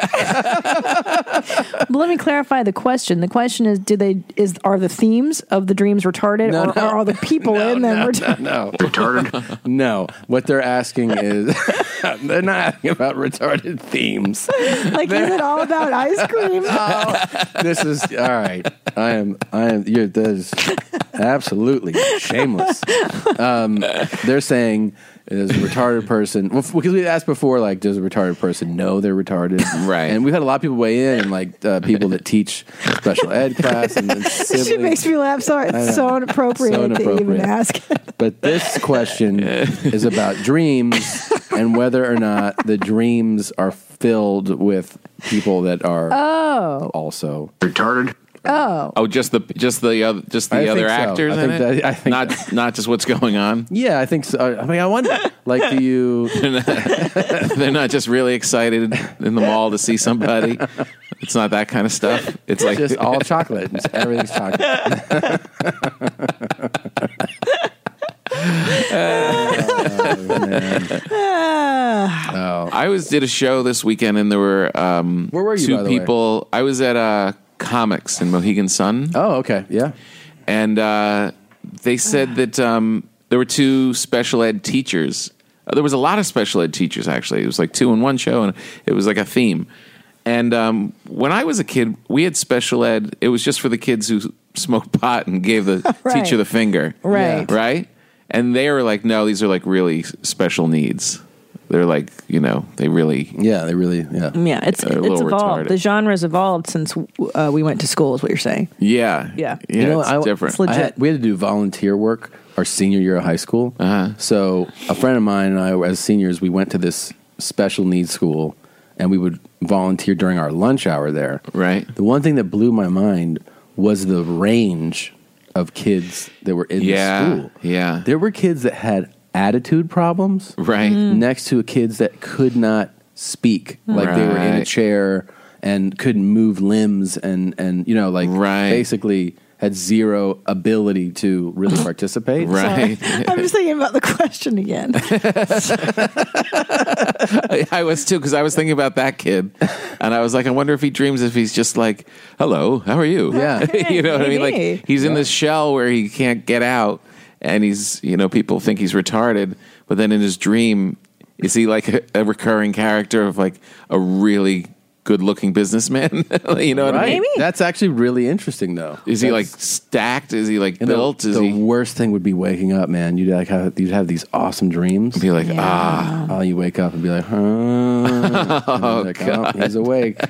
But let me clarify the question. The question is, are the themes of the dreams retarded, or are the people in them retarded? No. Retarded? No. What they're asking is, they're not asking about retarded themes. Like, is it all about ice cream? This is all right. That is absolutely shameless. They're saying, is a retarded person, because we asked before, like, does a retarded person know they're retarded? Right. And we've had a lot of people weigh in, like people that teach special ed class and siblings. She makes me laugh. So it's so inappropriate to even ask. But this question is about dreams and whether or not the dreams are filled with people that are also retarded. Just the other actors in it? I think not just what's going on. Yeah, I think so. I mean, I wonder. Like, do you? They're not just really excited in the mall to see somebody. It's not that kind of stuff. It's like just all chocolate. Everything's chocolate. I did a show this weekend, and there were where were you, two by the people. way? I was at Comics in Mohegan Sun. Oh, okay, yeah. And they said that there were two special ed teachers. There was a lot of special ed teachers, actually. It was like two in one show, and it was like a theme. And when I was a kid, we had special ed. It was just for the kids who smoked pot and gave the teacher the finger. Right. Right? And they were like, no, these are like really special needs. They're like, they really... Yeah, it's evolved. Retarded. The genre's evolved since we went to school, is what you're saying. Yeah. It's different. It's legit. We had to do volunteer work our senior year of high school. So a friend of mine and I, as seniors, we went to this special needs school, and we would volunteer during our lunch hour there. Right. The one thing that blew my mind was the range of kids that were in the school. Yeah. There were kids that had attitude problems, right, next to kids that could not speak, like they were in a chair and couldn't move limbs, and basically had zero ability to really participate. Right. I'm just thinking about the question again. I was too, because I was thinking about that kid, and I was like, I wonder if he dreams if he's just like, hello, how are you? Yeah. You know what I mean? Like, he's in this shell where he can't get out. And he's, people think he's retarded, but then in his dream, is he like a recurring character of like a really good-looking businessman. You know what I mean? Maybe. That's actually really interesting, though. Is he like stacked? Is he like built? Is the he? worst thing would be waking up, man. You'd have these awesome dreams. Be like, ah. You wake up and be like, huh? And like, God. he's awake.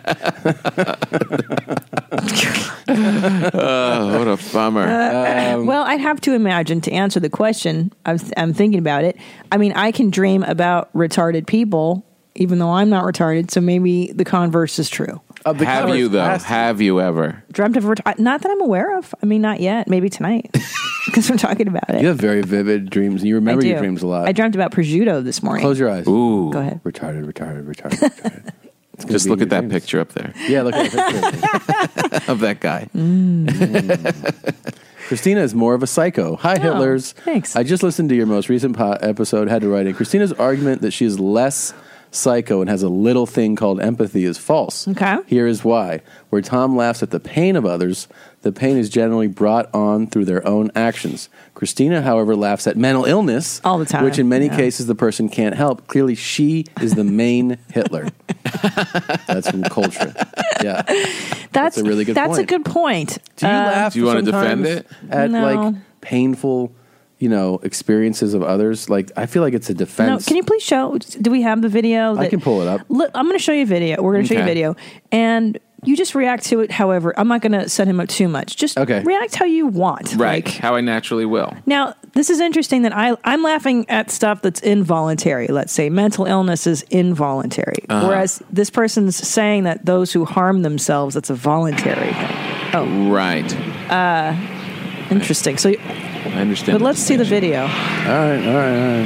Oh, what a bummer. Well, I'd have to imagine, to answer the question, I'm thinking about it. I mean, I can dream about retarded people, even though I'm not retarded, so maybe the converse is true. Have you, though? Have you ever? Dreamt of not that I'm aware of. I mean, not yet. Maybe tonight, because we're talking about it. You have very vivid dreams. You remember your dreams a lot. I dreamt about prosciutto this morning. Close your eyes. Ooh. Go ahead. Retarded. Just look at that picture up there. Yeah, look at that picture. Of that guy. Christina is more of a psycho. Hi, Hitlers. Thanks. I just listened to your most recent episode, had to write in. Christina's argument that she is less psycho and has a little thing called empathy is false. Okay. Here is why. Where Tom laughs at the pain of others, the pain is generally brought on through their own actions. Christina, however, laughs at mental illness all the time, which in many cases the person can't help. Clearly, she is the main Hitler. That's from Culture. Yeah. That's a really good point. That's a good point. Do you laugh? Do you want to defend sometimes it? At No. like painful, experiences of others? Like, I feel like it's a No, defense. can you please show? Do we have the video? I can pull it up. Look, I'm going to show you a video. We're going to show you a Okay. video, and you just react to it. However, I'm not going to set him up too much. Just react how you want. Right. Like, How I naturally will. now, this is interesting that I'm laughing at stuff that's involuntary. Let's say mental illness is involuntary, whereas this person's saying that those who harm themselves, that's a voluntary thing. Oh, Right. interesting. So, I understand. but let's see the video. All right.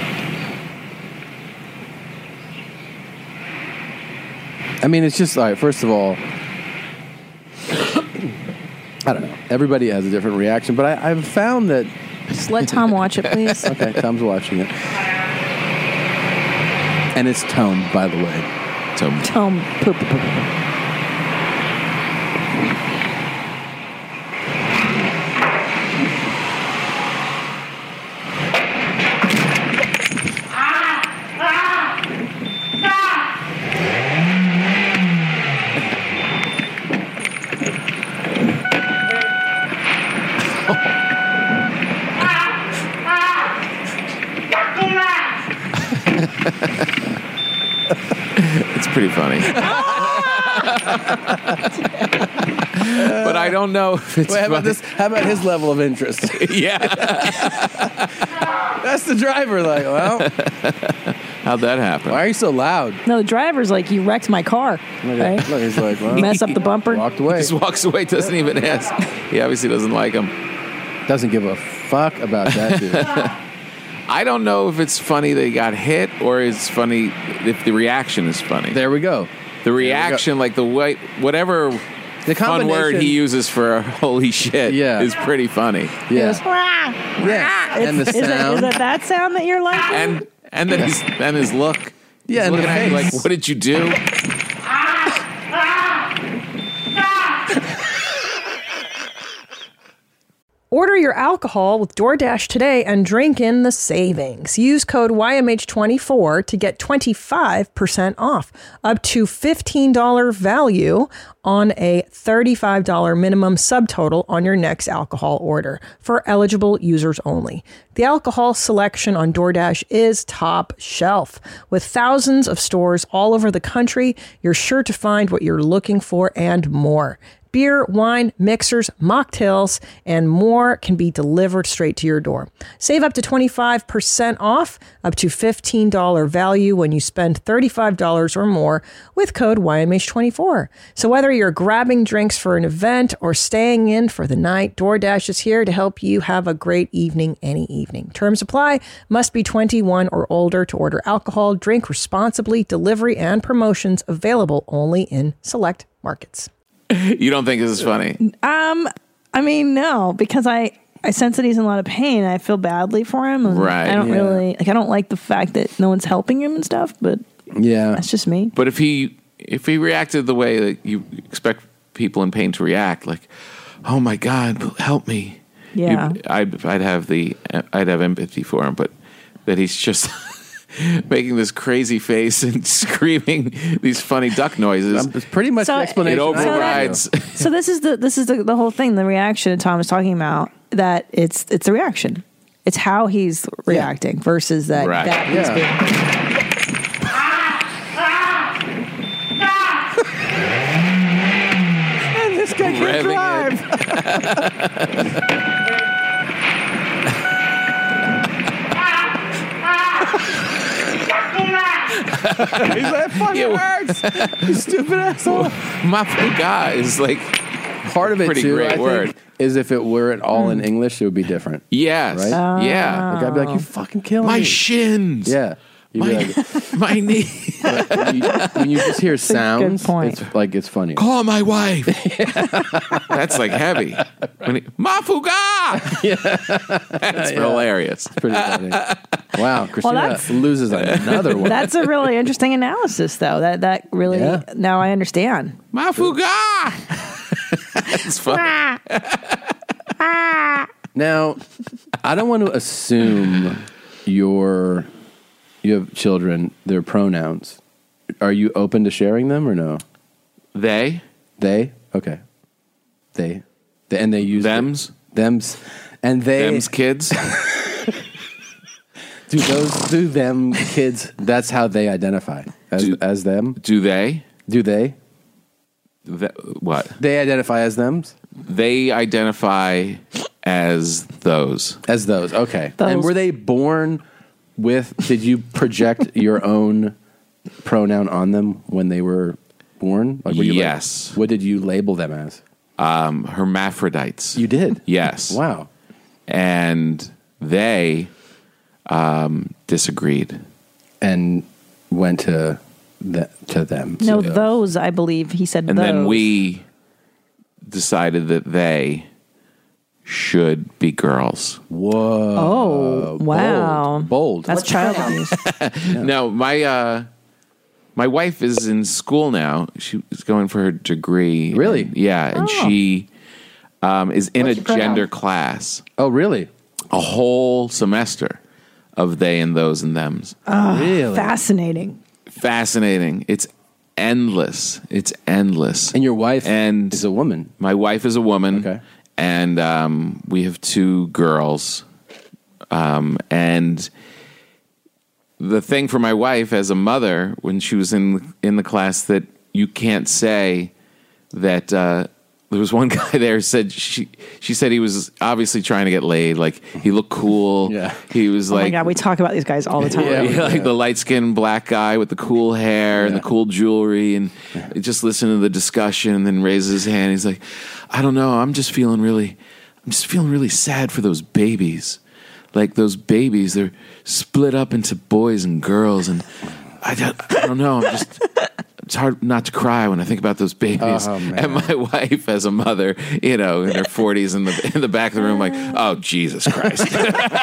I mean, it's just, all right, first of all, I don't know. Everybody has a different reaction, but I've found that... Just let Tom watch it, please. Okay, Tom's watching it. And it's Tome, by the way. Tome. Poop. It's pretty funny. But I don't know if it's Wait, how about funny. this? How about his level of interest? Yeah. That's the driver. Like, well, How'd that happen? why are you so loud? No, the driver's like, you wrecked my car. Right? Look, he's like, well, Mess up the bumper. walked away. Just walks away, doesn't even ask. He obviously doesn't like him. Doesn't give a fuck about that dude. I don't know if it's funny that he got hit or it's funny if the reaction is funny. There we go. The reaction, like the way, whatever The fun word combination- he uses for holy shit Yeah. is pretty funny. Yeah. Yeah. And the sound. Is it that sound that you're liking? And then his look. Yeah, He's and the looking at you like, face. what did you do? Order your alcohol with DoorDash today and drink in the savings. Use code YMH24 to get 25% off, up to $15 value on a $35 minimum subtotal on your next alcohol order for eligible users only. The alcohol selection on DoorDash is top shelf. With thousands of stores all over the country, you're sure to find what you're looking for and more. Beer, wine, mixers, mocktails, and more can be delivered straight to your door. Save up to 25% off, up to $15 value when you spend $35 or more with code YMH24. So whether you're grabbing drinks for an event or staying in for the night, DoorDash is here to help you have a great evening any evening. Terms apply. Must be 21 or older to order alcohol. Drink responsibly. Delivery and promotions available only in select markets. You don't think this is funny? I mean, no, because I sense that he's in a lot of pain. I feel badly for him. And Right, I don't yeah. really, I don't like the fact that no one's helping him and stuff, but Yeah. that's just me. But if he reacted the way that you expect people in pain to react, like, oh my God, help me. Yeah. I'd have empathy for him, but that he's just making this crazy face and screaming these funny duck noises. It's pretty much the explanation. It overrides. So this is the whole thing. The reaction Tom is talking about. That it's the reaction. It's how he's reacting versus that. Right. That he's And this guy can't drive. He's like, fucking works. You stupid asshole. Mafuga is like part of it pretty too. great I word. think, is if it were all in English, it would be different. Yes. Right? Yeah. Like I'd be like, you fucking killing my me. shins. Yeah. You'd be like, My knee. when you just hear sounds, point. it's like it's funny. Call my wife. That's like heavy. Mafuga. That's hilarious. It's pretty funny. Wow, Christina that's- loses another one. That's a really interesting analysis, though. That really now I understand. Mafuga. That's funny. Now, I don't want to assume you have children, their pronouns. Are you open to sharing them or no? They? Okay. They and they use Thems? Thems. And they Them's kids? do them kids, that's how they identify as them? Do they? Do they? What? They identify as thems? They identify as those. As those, okay. Those. And were they born with, did you project your own pronoun on them when they were born? Like, were you Yes. what did you label them as? Hermaphrodites. You did? Yes. Wow. And they disagreed. And went to them. No, those, I believe. He said And those. then we decided that they should be girls. Whoa. Oh, wow. Bold. That's child abuse. No, my wife is in school now. She is going for her degree. Really? Yeah, and she is in What's a your pronoun? gender class. Oh, really? A whole semester of they and those and thems. Oh, Really? fascinating. Fascinating. It's endless. It's endless. And your wife and is a woman. My wife is a woman. Okay. And we have two girls. And the thing for my wife as a mother, when she was in the class, that you can't say that there was one guy there said she said he was obviously trying to get laid. Like he looked cool. Yeah. He was Oh my like God, we talk about these guys all the time. like the light skinned black guy with the cool hair and the cool jewelry, and just listen to the discussion and then raises his hand. He's like, I don't know, I'm just feeling really sad for those babies. Like those babies, they're split up into boys and girls, and I don't know. It's hard not to cry when I think about those babies. Oh, man. And my wife, as a mother, in her 40s, in the back of the room, like, oh Jesus Christ,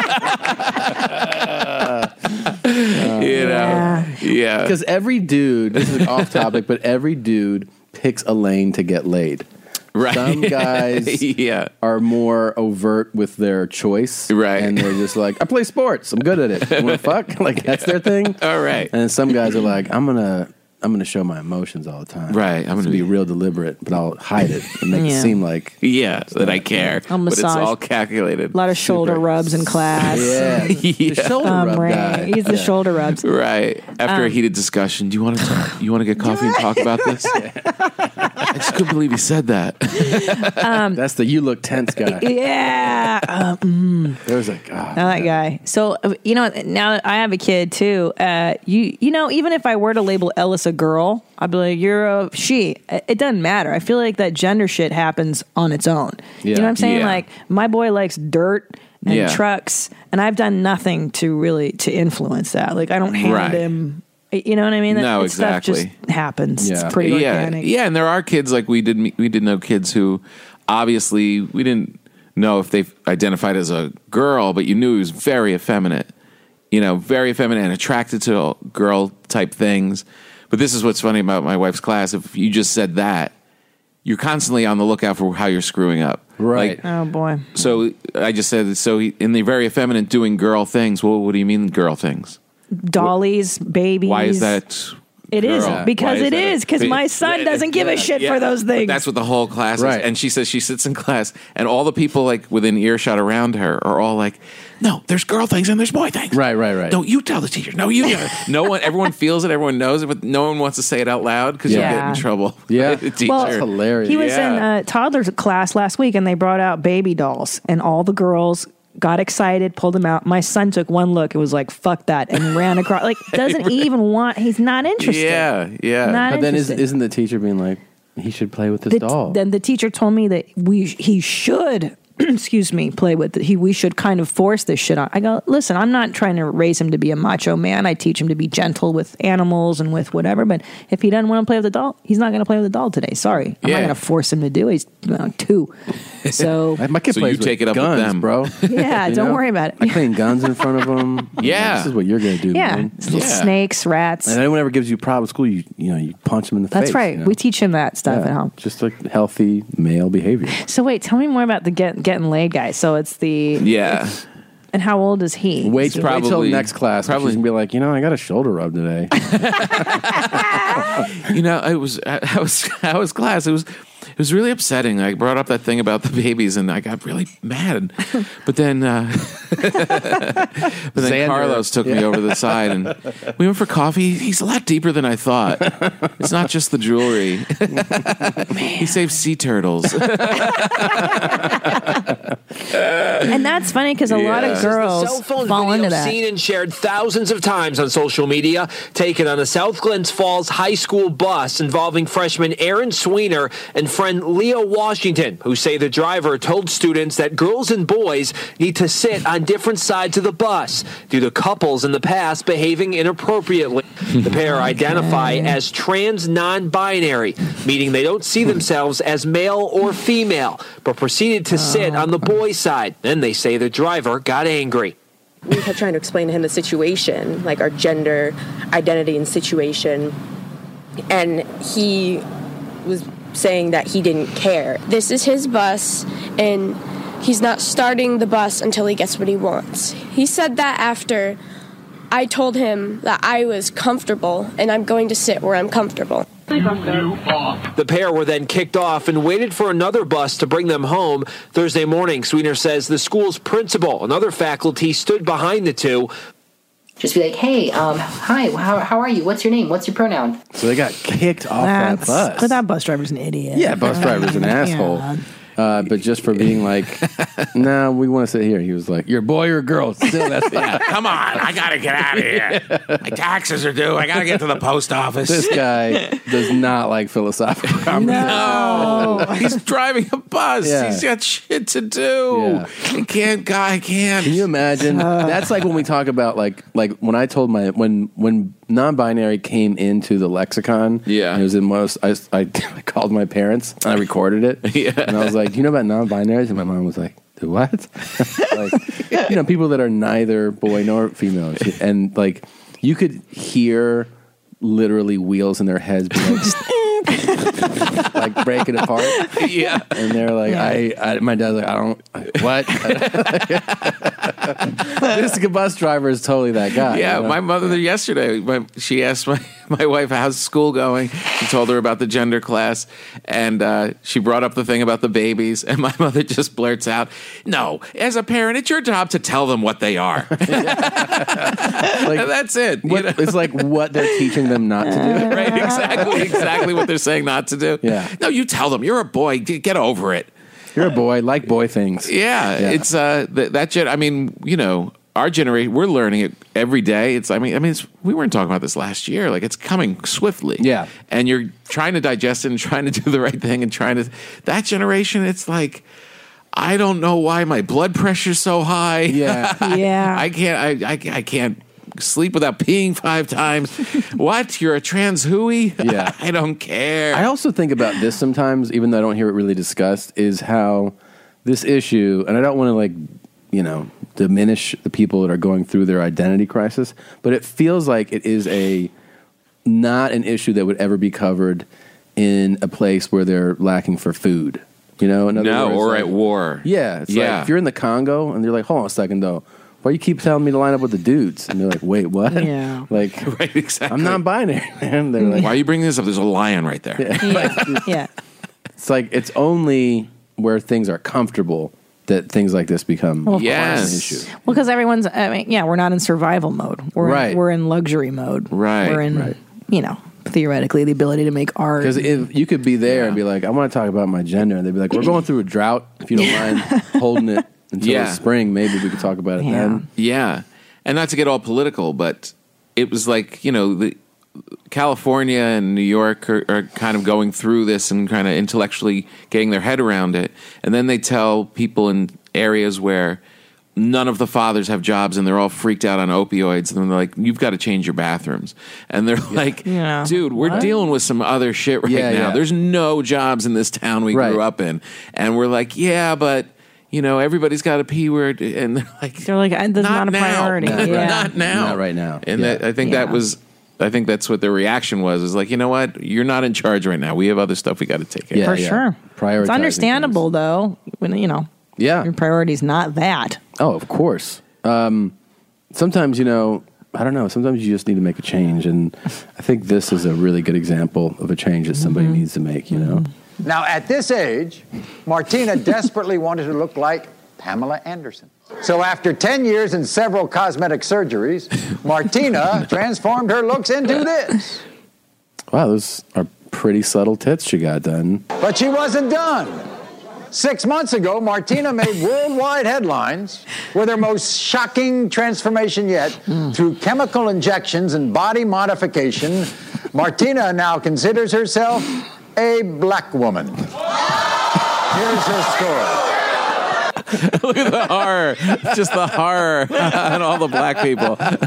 yeah. Because every dude, this is off topic, but every dude picks a lane to get laid. Right. Some guys are more overt with their choice. Right. And they're just like, I play sports. I'm good at it. You want to fuck? Like, that's their thing. All right. And some guys are like, I'm gonna show my emotions all the time. Right. I'm gonna be real deliberate, but I'll hide it and make it Yeah. seem like that I care. I'll But it's massage. all calculated. A lot of shoulder rubs in class. Yeah. The shoulder rub Ray. guy. He's the shoulder rubs. Right. After a heated discussion, do you want to get coffee and talk about this? I just couldn't believe he said that. That's the you look tense guy. Yeah. There was like, Now that guy. So now that I have a kid too. You know, even if I were to label Ellis a girl, I'd be like, you're a she. It doesn't matter. I feel like that gender shit happens on its own. You know what I'm saying? Yeah. Like my boy likes dirt and trucks, and I've done nothing to influence that. Like I don't hand him. You know what I mean? No, that stuff exactly. just happens. It's pretty organic. Yeah, and there are kids like we did know kids who obviously we didn't know if they identified as a girl, but you knew he was very effeminate. Very effeminate and attracted to girl type things. But this is what's funny about my wife's class. If you just said that, you're constantly on the lookout for how you're screwing up. Right. Oh boy. So I just said, in the very effeminate doing girl things. Well, what do you mean girl things? dollies, babies. Why is that? It is girl? because Why it is because my son doesn't give a shit for those things. But that's what the whole class is. Right. And she says she sits in class, and all the people like within earshot around her are all like, "No, there's girl things and there's boy things." Right. No, you tell the teacher. No, you. No one. Everyone feels it. Everyone knows it, but no one wants to say it out loud because you'll get in trouble. Yeah, the teacher. Well, That's hilarious. He was in a toddler's class last week, and they brought out baby dolls, and all the girls got excited, pulled them out. My son took one look, it was like, fuck that, and ran across. Like, doesn't even want, he's not interested. Yeah. Not But then interested. isn't the teacher being like, he should play with this doll? Then the teacher told me that he should, excuse me, play with it. We should kind of force this shit on. I go, listen, I'm not trying to raise him to be a macho man. I teach him to be gentle with animals and with whatever. But if he doesn't want to play with the doll, he's not going to play with the doll today. Sorry, I'm not going to force him to do it. He's 2. So my kid plays you take with it up guns, with them, bro. Yeah, You don't know? worry about it. I clean guns in front of them. Yeah. This is what you're gonna do. Yeah, man. snakes, rats. And anyone ever gives you a problem at school, you punch them in the face. That's right. you know? We teach him that stuff at home. Just like healthy male behavior. So wait, tell me more about the getting laid guy. So it's the And how old is he? Wait till next class. Probably gonna be like, I got a shoulder rub today. It was class. It was really upsetting. I brought up that thing about the babies, and I got really mad. But then, Xander. Carlos took me over the side, and we went for coffee. He's a lot deeper than I thought. It's not just the jewelry. He saves sea turtles. And that's funny because a lot of girls fall into that. Seen and shared thousands of times on social media, taken on a South Glens Falls high school bus involving freshman Aaron Sweener and friend Leah Washington, who say the driver told students that girls and boys need to sit on different sides of the bus due to couples in the past behaving inappropriately. The pair identify as trans non-binary, meaning they don't see themselves as male or female, but proceeded to sit on the boys' side. Then they say the driver got angry. We kept trying to explain to him the situation, like our gender identity and situation, and he was saying that he didn't care. This is his bus, and he's not starting the bus until he gets what he wants. He said that after I told him that I was comfortable, and I'm going to sit where I'm comfortable. The pair were then kicked off and waited for another bus to bring them home. Thursday morning, Sweener says the school's principal and other faculty stood behind the two. Just be like, hey, hi, how are you? What's your name? What's your pronoun? So they got kicked off that bus. But that bus driver's an idiot. Yeah, bus driver's an asshole. But just for being like, no, we want to sit here. He was like, you're a boy or a girl. Still, that's fine. Come on, I gotta get out of here. My taxes are due. I gotta get to the post office. This guy does not like philosophical conversation. No, he's driving a bus. Yeah. He's got shit to do. I can't. Can you imagine? That's like when we talk about like when I told when non-binary came into the lexicon. Yeah, and it was in most. I called my parents and I recorded it. Yeah, and I was like, do you know about non-binaries? And my mom was like, the what? Like, people that are neither boy nor female, and like you could hear literally wheels in their heads being like, like breaking apart. Yeah, and they're like, my dad's like, I don't what. This bus driver is totally that guy. Yeah, my mother yesterday, she asked my wife, how's school going? She told her about the gender class, and she brought up the thing about the babies, and my mother just blurts out, no, as a parent, it's your job to tell them what they are. Like, and that's it. It's like what they're teaching them not to do. Right, exactly what they're saying not to do. Yeah. No, you tell them, you're a boy, get over it. You're a boy, like boy things. Yeah. It's our generation, we're learning it every day. We weren't talking about this last year. Like, it's coming swiftly. Yeah. And you're trying to digest it and trying to do the right thing and that generation, it's like, I don't know why my blood pressure's so high. Yeah. Yeah. I can't sleep without peeing 5 times. What? You're a trans hooey? Yeah. I don't care. I also think about this sometimes, even though I don't hear it really discussed, is how this issue, and I don't want to diminish the people that are going through their identity crisis, but it feels like it is not an issue that would ever be covered in a place where they're lacking for food. In other words, or at war. Yeah. It's like if you're in the Congo and you're like, hold on a second though, Why you keep telling me to line up with the dudes? And they're like, wait, what? Yeah. Like, right, exactly. I'm non-binary. And they're like, why are you bringing this up? There's a lion right there. Yeah. It's like, it's only where things are comfortable that things like this become Well, of an issue. Well, because everyone's, we're not in survival mode. We're in luxury mode. Right. We're in, theoretically, the ability to make art. Because if you could be there and be like, I want to talk about my gender, and they'd be like, we're going through a drought. If you don't mind holding it until the spring, maybe we could talk about it then. Yeah. And not to get all political, but it was like, the California and New York are kind of going through this and kind of intellectually getting their head around it. And then they tell people in areas where none of the fathers have jobs and they're all freaked out on opioids. And they're like, you've got to change your bathrooms. And they're like, dude, we're dealing with some other shit right now. Yeah. There's no jobs in this town we grew up in. And we're like, but... everybody's got a P word, and they're like, that's not a priority. Not now, not right now. And I think that's what their reaction was. Is like, you know what, you're not in charge right now. We have other stuff we got to take care of. For sure. It's understandable though when your priority's not that. Oh, of course. Sometimes I don't know. Sometimes you just need to make a change, and I think this is a really good example of a change that somebody needs to make. Now, at this age, Martina desperately wanted to look like Pamela Anderson. So after 10 years and several cosmetic surgeries, Martina transformed her looks into this. Wow, those are pretty subtle tits she got done. But she wasn't done. 6 months ago, Martina made worldwide headlines with her most shocking transformation yet. Through chemical injections and body modification, Martina now considers herself a black woman. Here's her story. Look at the horror. Just the horror on all the black people. They're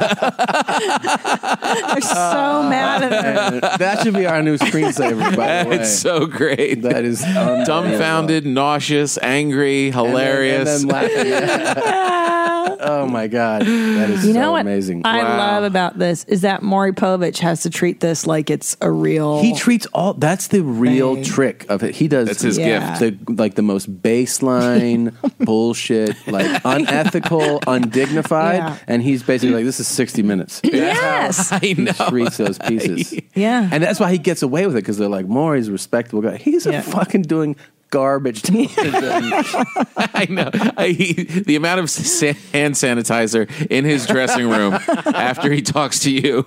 so mad at her. That should be our new screensaver, by the way. It's so great. That is dumbfounded, nauseous, angry, hilarious. And then laughing. Oh my God. That is so amazing. I love about this is that Maury Povich has to treat this like it's a real. He treats that's the real trick of it. He does. That's his gift. The most baseline bullshit, like unethical, undignified, and he's basically like, this is 60 Minutes. Yes. I know. He treats those pieces. Yeah. And that's why he gets away with it, because they're like, Maury's a respectable guy. He's a fucking doing garbage television. I know. The amount of hand sanitizer in his dressing room after he talks to you,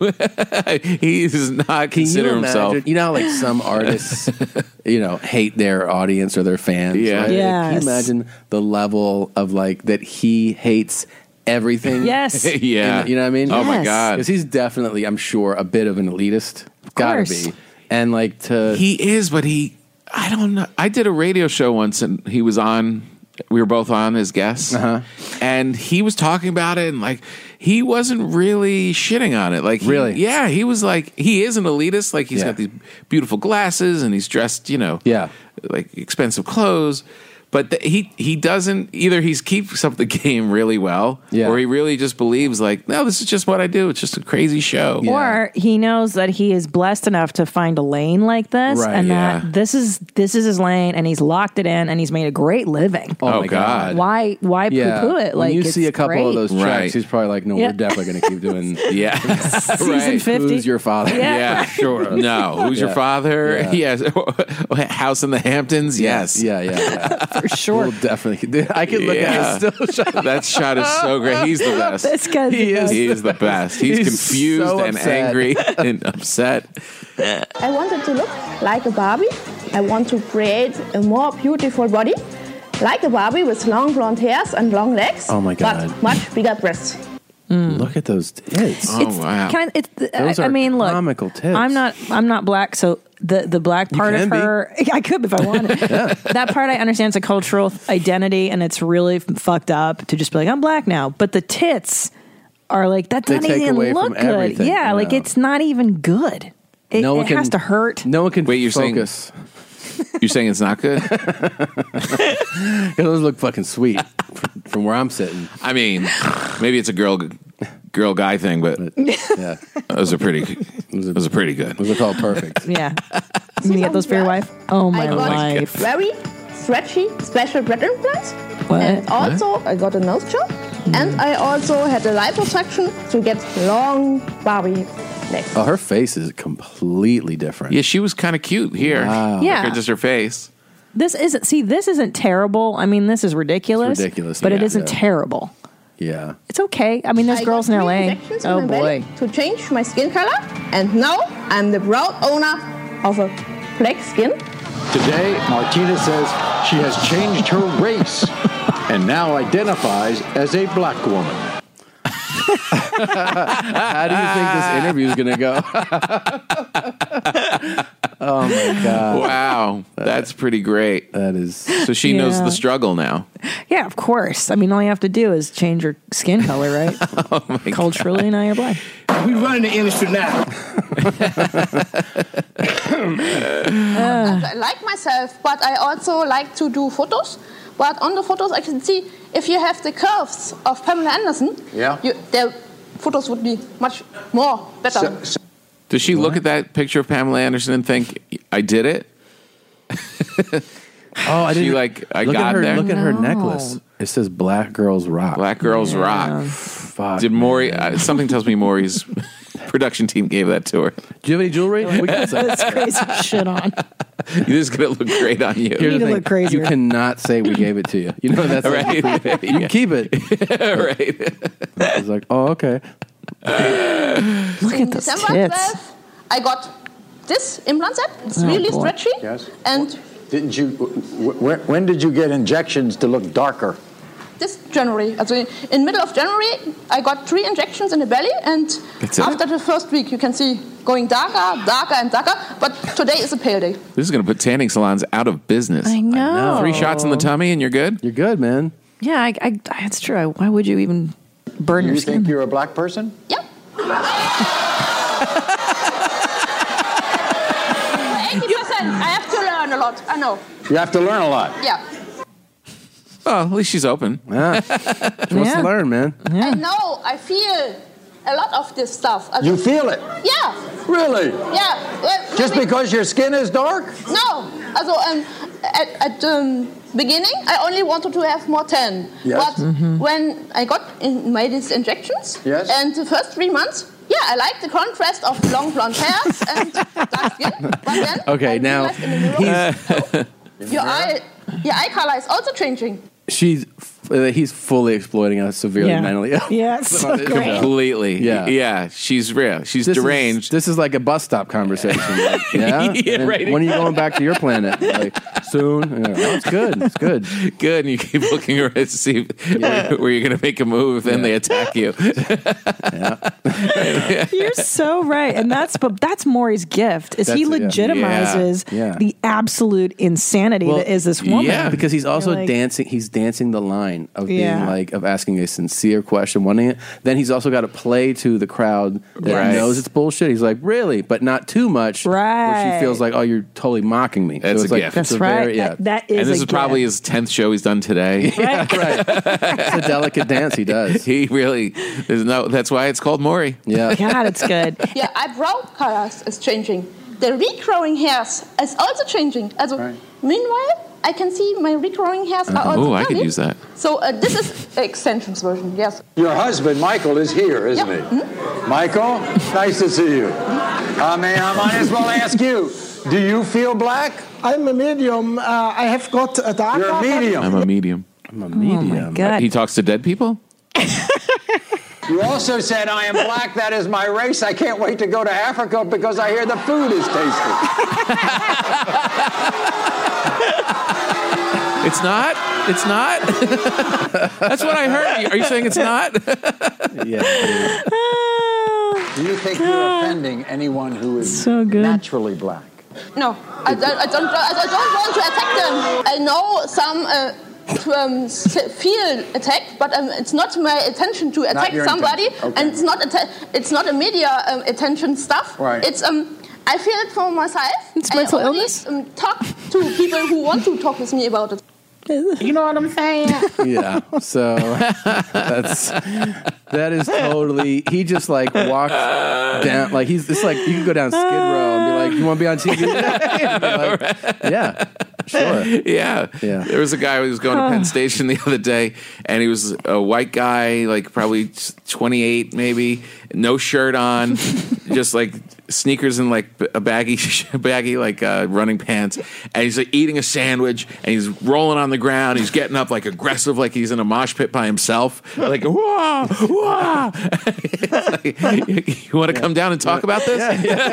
he does not consider himself. You know how like some artists, hate their audience or their fans. Yeah. Right? Yes. Can you imagine the level of like that he hates everything? Yes. Yeah. You know what I mean? Oh my God. Because he's definitely, I'm sure, a bit of an elitist. Gotta be. And like he is, but I don't know. I did a radio show once, and he was on. We were both on as guests, and he was talking about it, and like he wasn't really shitting on it. Like, really, he was like, he is an elitist. Like he's got these beautiful glasses, and he's dressed, like expensive clothes. But he doesn't either. He keeps up the game really well, or he really just believes like, no, this is just what I do. It's just a crazy show. Or he knows that he is blessed enough to find a lane like this, and that this is his lane, and he's locked it in, and he's made a great living. Oh my God! Why poo-poo it? Like, when you see a couple of those checks, he's probably like, no, we're definitely going to keep doing. Season 50. Who's your father? Yeah, sure. No, who's your father? Yeah. Yes. House in the Hamptons? Yes. Yeah. For sure. We'll definitely. I can look at his still shot. That shot is so great. He's the best. This guy's He is the best. He's confused so and angry and upset. I wanted to look like a Barbie. I want to create a more beautiful body, like a Barbie with long blonde hairs and long legs. Oh my God. But much bigger breasts. Look at those tits. Wow. Those are comical tits. I'm not black, so the black part of her, I could if I wanted. That part I understand it's a cultural identity, and it's really fucked up to just be like, I'm black now. But the tits are like, that doesn't even look good. Yeah, like it's not even good. It has to hurt. No one can focus. You're saying it's not good? Those look fucking sweet from where I'm sitting. I mean, maybe it's a girl guy thing, but yeah, those are pretty good. Those are called perfect. Yeah. You gonna get those for your wife? Oh my life. Very stretchy special breast implants. What? And also I got a nose job. And I also had a liposuction to get long Barbie legs. Oh, her face is completely different. Yeah, she was kind of cute here. Wow. Yeah. Just her face. This isn't terrible. I mean, this is ridiculous. It's ridiculous, But it yeah. isn't terrible. Yeah. It's okay. I mean, there's I girls got in 3 LA. injections in Oh my belly boy. to change my skin color, and now I'm the proud owner of a black skin. Today, Martina says she has changed her race and now identifies as a black woman. How do you think this interview is going to go? Oh my God. Wow. That's pretty great. That is. So she knows the struggle now. Yeah, of course. I mean, all you have to do is change your skin color, right? Culturally, now you're black. We run the industry now. I like myself, but I also like to do photos. But on the photos, I can see if you have the curves of Pamela Anderson, the photos would be much more better. Does she look at that picture of Pamela Anderson and think, I did it? Oh, I didn't. I look got at her, there? Look at her necklace. It says Black Girls Rock. Black Girls Rock. Fuck. Did Maury? Something tells me Maury's production team gave that to her. Do you have any jewelry? We can say That's crazy shit on. You're just gonna look great on you. Here's the need to thing. look crazier. You cannot say we gave it to you. You know that's Right. You keep it. Right. It's like, oh, okay. Look In at those December tits. 12th, I got this implant set. It's Oh, really boy. stretchy. Yes. And Didn't you? When did you get injections to look darker? this January, also in middle of January, I got 3 injections in the belly, and That's it? after the first week, you can see going darker, darker, and darker. But today is a pale day. This is gonna put tanning salons out of business. I know. 3 shots in the tummy and you're good. You're good, man. Yeah, it's true. Why would you even burn Do your you skin? think you're a black person? Yeah. 80%. I have to learn a lot. I know. You have to learn a lot. Yeah. Oh, at least she's open. Yeah. She wants Yeah. to learn, man. I know. I feel a lot of this stuff. You feel it? Yeah. Really? Yeah. Just because your skin is dark? No. Also, at beginning, I only wanted to have more tan. Yes. But when I got made these injections, Yes. and the first 3 months, yeah, I like the contrast of long blonde hairs and dark skin. But then, Okay, I now realized in the mirror, your eye color is also changing. He's fully exploiting us severely Yeah. mentally ill. Yeah, it's so great. Completely. Yeah. Yeah. She's real. She's This deranged. This is like a bus stop conversation. Like, yeah? Yeah, And right, when are you going back to your planet? Like, soon. And you're like, oh, it's good. It's good. Good. And you keep looking around to see where you're going to make a move, then they attack you. You're so right, and that's Maury's gift. Is he That's it, yeah. legitimizes Yeah. the absolute insanity that is this woman? yeah. Because he's also You're like- dancing. He's dancing the line of being Yeah. of asking a sincere question, wanting it. Then he's also got to play to the crowd that Right. knows it's bullshit. He's like, really, but not too much. Where Right. she feels like, oh, you're totally mocking me. That's it's a like, gift. it's That's a right. very- yeah. That is. And this a is probably gift. his 10th show he's done today. Yeah, right. It's a delicate dance he does. He really, that's why it's called Maury. Yeah. God, it's good. Yeah, eyebrow colors is changing. The regrowing hairs is also changing. Also, meanwhile, I can see my regrowing hairs are also Oh, I could curly. use that. So this is extensions version, yes. Your husband, Michael, is here, isn't he? Michael, nice to see you. I might as well ask you, do you feel black? I'm a medium. I have got a dark. You're a medium. I'm a medium. I'm a medium. Oh my God. He talks to dead people? You also said, I am black, that is my race. I can't wait to go to Africa because I hear the food is tasty. It's not? It's not? That's what I heard. Are you saying it's not? Yeah. Do you think you're offending anyone who is So good. naturally black? No, I don't want to attack them. I know some feel attacked, but it's not my intention to attack your somebody, intention. Okay. and it's not a media attention stuff. Right. It's I feel it for myself. It's mental I only, illness? Talk to people who want to talk with me about it. You know what I'm saying? Yeah. So that is totally. He just like walks down. Like it's like you can go down Skid Row and be like, "You want to be on TV?" And be like, yeah. Sure. Yeah. There was a guy who was going to Penn Station the other day, and he was a white guy, like probably 28 maybe, no shirt on, just like sneakers and like a baggy like running pants, and he's like eating a sandwich, and he's rolling on the ground. He's getting up like aggressive, like he's in a mosh pit by himself, like whoa, whoa. Like, you want to come down and talk about this?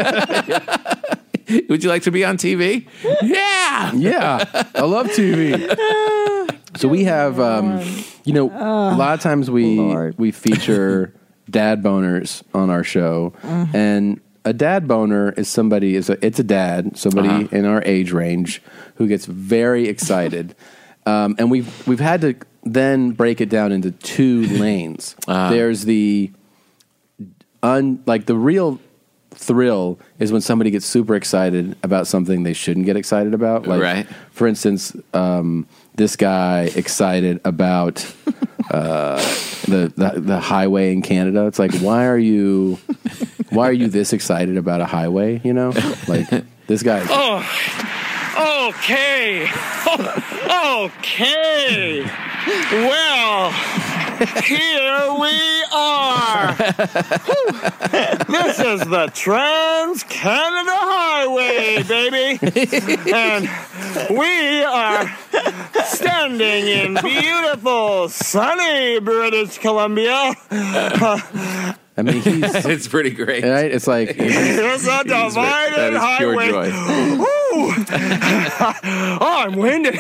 Would you like to be on TV? Yeah. I love TV. So we have, a lot of times we feature dad boners on our show, and a dad boner is somebody it's a dad, somebody in our age range who gets very excited, and we've had to then break it down into two lanes. There's the the real thrill is when somebody gets super excited about something they shouldn't get excited about. Like, right. For instance, this guy excited about the highway in Canada. It's like, why are you this excited about a highway? You know, like this guy. Okay. Well, here we are. This is the Trans-Canada Highway, baby. And we are standing in beautiful, sunny British Columbia. I mean, it's pretty great. Right? It's like it's a divided highway. Pure joy. I'm winded.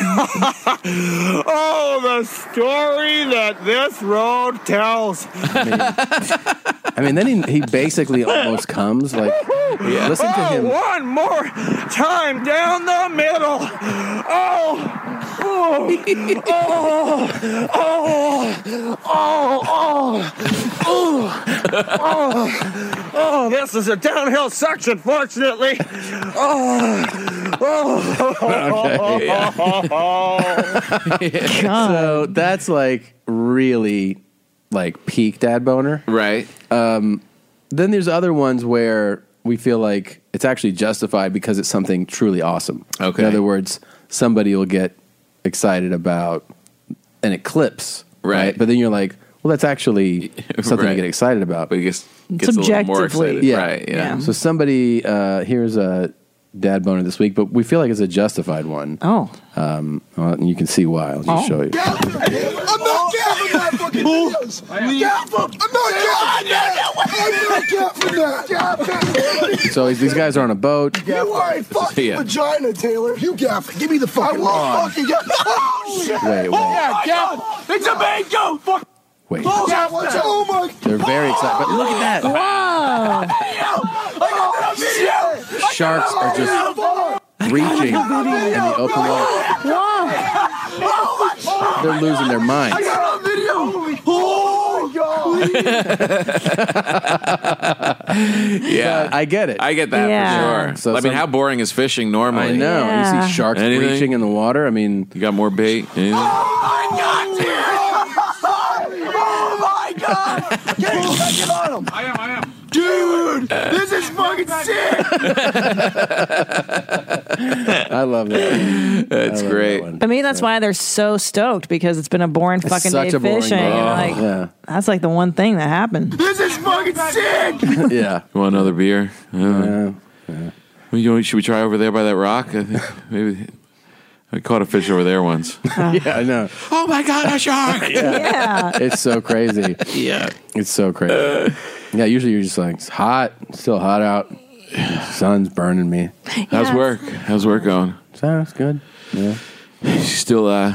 Oh, the story that this road tells. I mean, then he basically almost comes. Like, listen to him. One more time down the middle. Oh, this is a downhill section, fortunately. So that's like really like peak dad boner. Right. Then there's other ones where we feel like it's actually justified because it's something truly awesome. Okay. In other words, somebody will get excited about an eclipse. Right. But then you're like, well, that's actually something to get excited about. But it gets a little more excited. Yeah. Right. Yeah. So somebody, here's a dad boner this week, but we feel like it's a justified one. Oh. And you can see why. I'll just show you. I'm not gaffing that fucking videos. I'm not gaffing that. So these guys are on a boat. You are a fucking vagina, Taylor. You gaff. Give me the fucking fucking gaff. Oh, shit. Wait. Yeah, gaff. It's a mango. Fuck. Wait. Oh, my. They're very excited. But look at that. Wow. Sharks are just reaching in the open water. They're losing their minds. I got on video. Oh, God. Yeah. I get it. I get that for sure. So I mean, how boring is fishing normally? I know. Yeah. You see sharks reaching in the water. I mean, you got more bait. Anything? Oh, my God, dude. Oh, my God. Can you touch it on him? I am. Dude, this is fucking sick. I love that. That's great. I mean, that's why they're so stoked, because it's been a boring fucking day fishing. And like, that's like the one thing that happened. This is fucking sick. Yeah. You want another beer? Yeah. Should we try over there by that rock? I think maybe I caught a fish over there once. Yeah, I know. Oh my God, a shark! Yeah. It's so crazy. Yeah. It's so crazy. Yeah, usually you're just like, it's hot, it's still hot out. Sun's burning me. How's work? How's work going? Sounds good. Yeah. You still an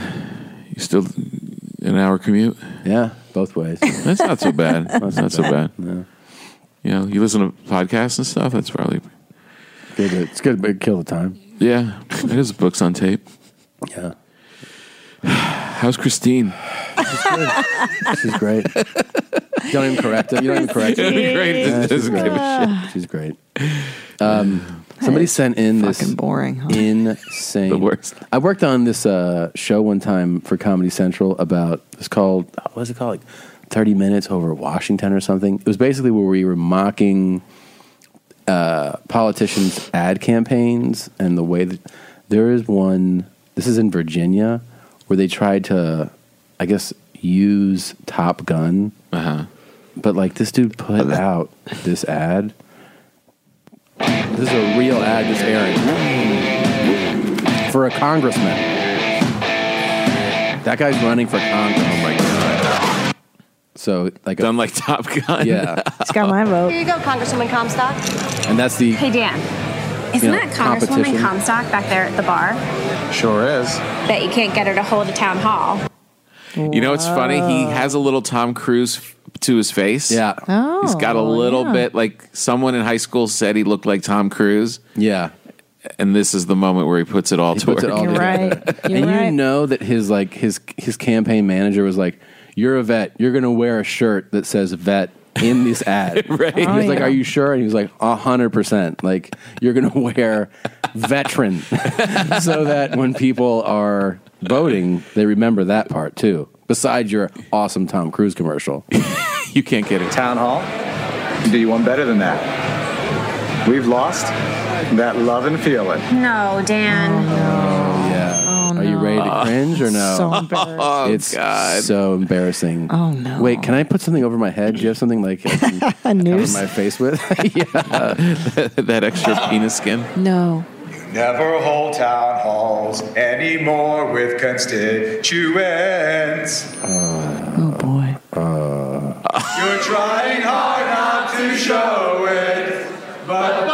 hour commute? Yeah, both ways. That's not so bad. That's not so bad. No. You know, you listen to podcasts and stuff. That's probably good. It's good to kill the time. Yeah, it is books on tape. Yeah. How's Christine? She's good. She's great. You don't even correct it. She's great. She's great. Somebody sent in this fucking boring, huh? insane. The worst. I worked on this show one time for Comedy Central about, it's called, what is it called? Like 30 Minutes Over Washington or something. It was basically where we were mocking politicians' ad campaigns and the way that there is one This is in Virginia, where they tried to, I guess, use Top Gun. But like this dude put out this ad. This is a real ad just airing for a congressman. That guy's running for Congress. Oh my god! So like done like Top Gun. Yeah, it's got my vote. Here you go, Congresswoman Comstock. And that's the Hey, Dan. Isn't that Congresswoman competition. Comstock back there at the bar? Sure is. Bet you can't get her to hold a town hall. You know what's funny? He has a little Tom Cruise to his face. Yeah. Oh, He's got a little bit like someone in high school said he looked like Tom Cruise. Yeah. And this is the moment where he puts it all to work. You're right. You're And right. you know that his campaign manager was like, "You're a vet. You're going to wear a shirt that says vet in this ad." Right. He was like, yeah. "Are you sure?" And he was like, 100%. Like, you're going to wear veteran so that when people are voting, they remember that part too. Besides your awesome Tom Cruise commercial. You can't get it. Town hall. Do you want better than that? We've lost that love and feeling. No, Dan. Yeah. Are you ready to cringe or no? So embarrassing. Oh, It's God. so embarrassing. Oh, no. Wait, can I put something over my head? Do you have something like I can A cover noose? my face with? Yeah. That extra penis skin. No. Never hold town halls anymore with constituents. Oh boy. You're trying hard not to show it, but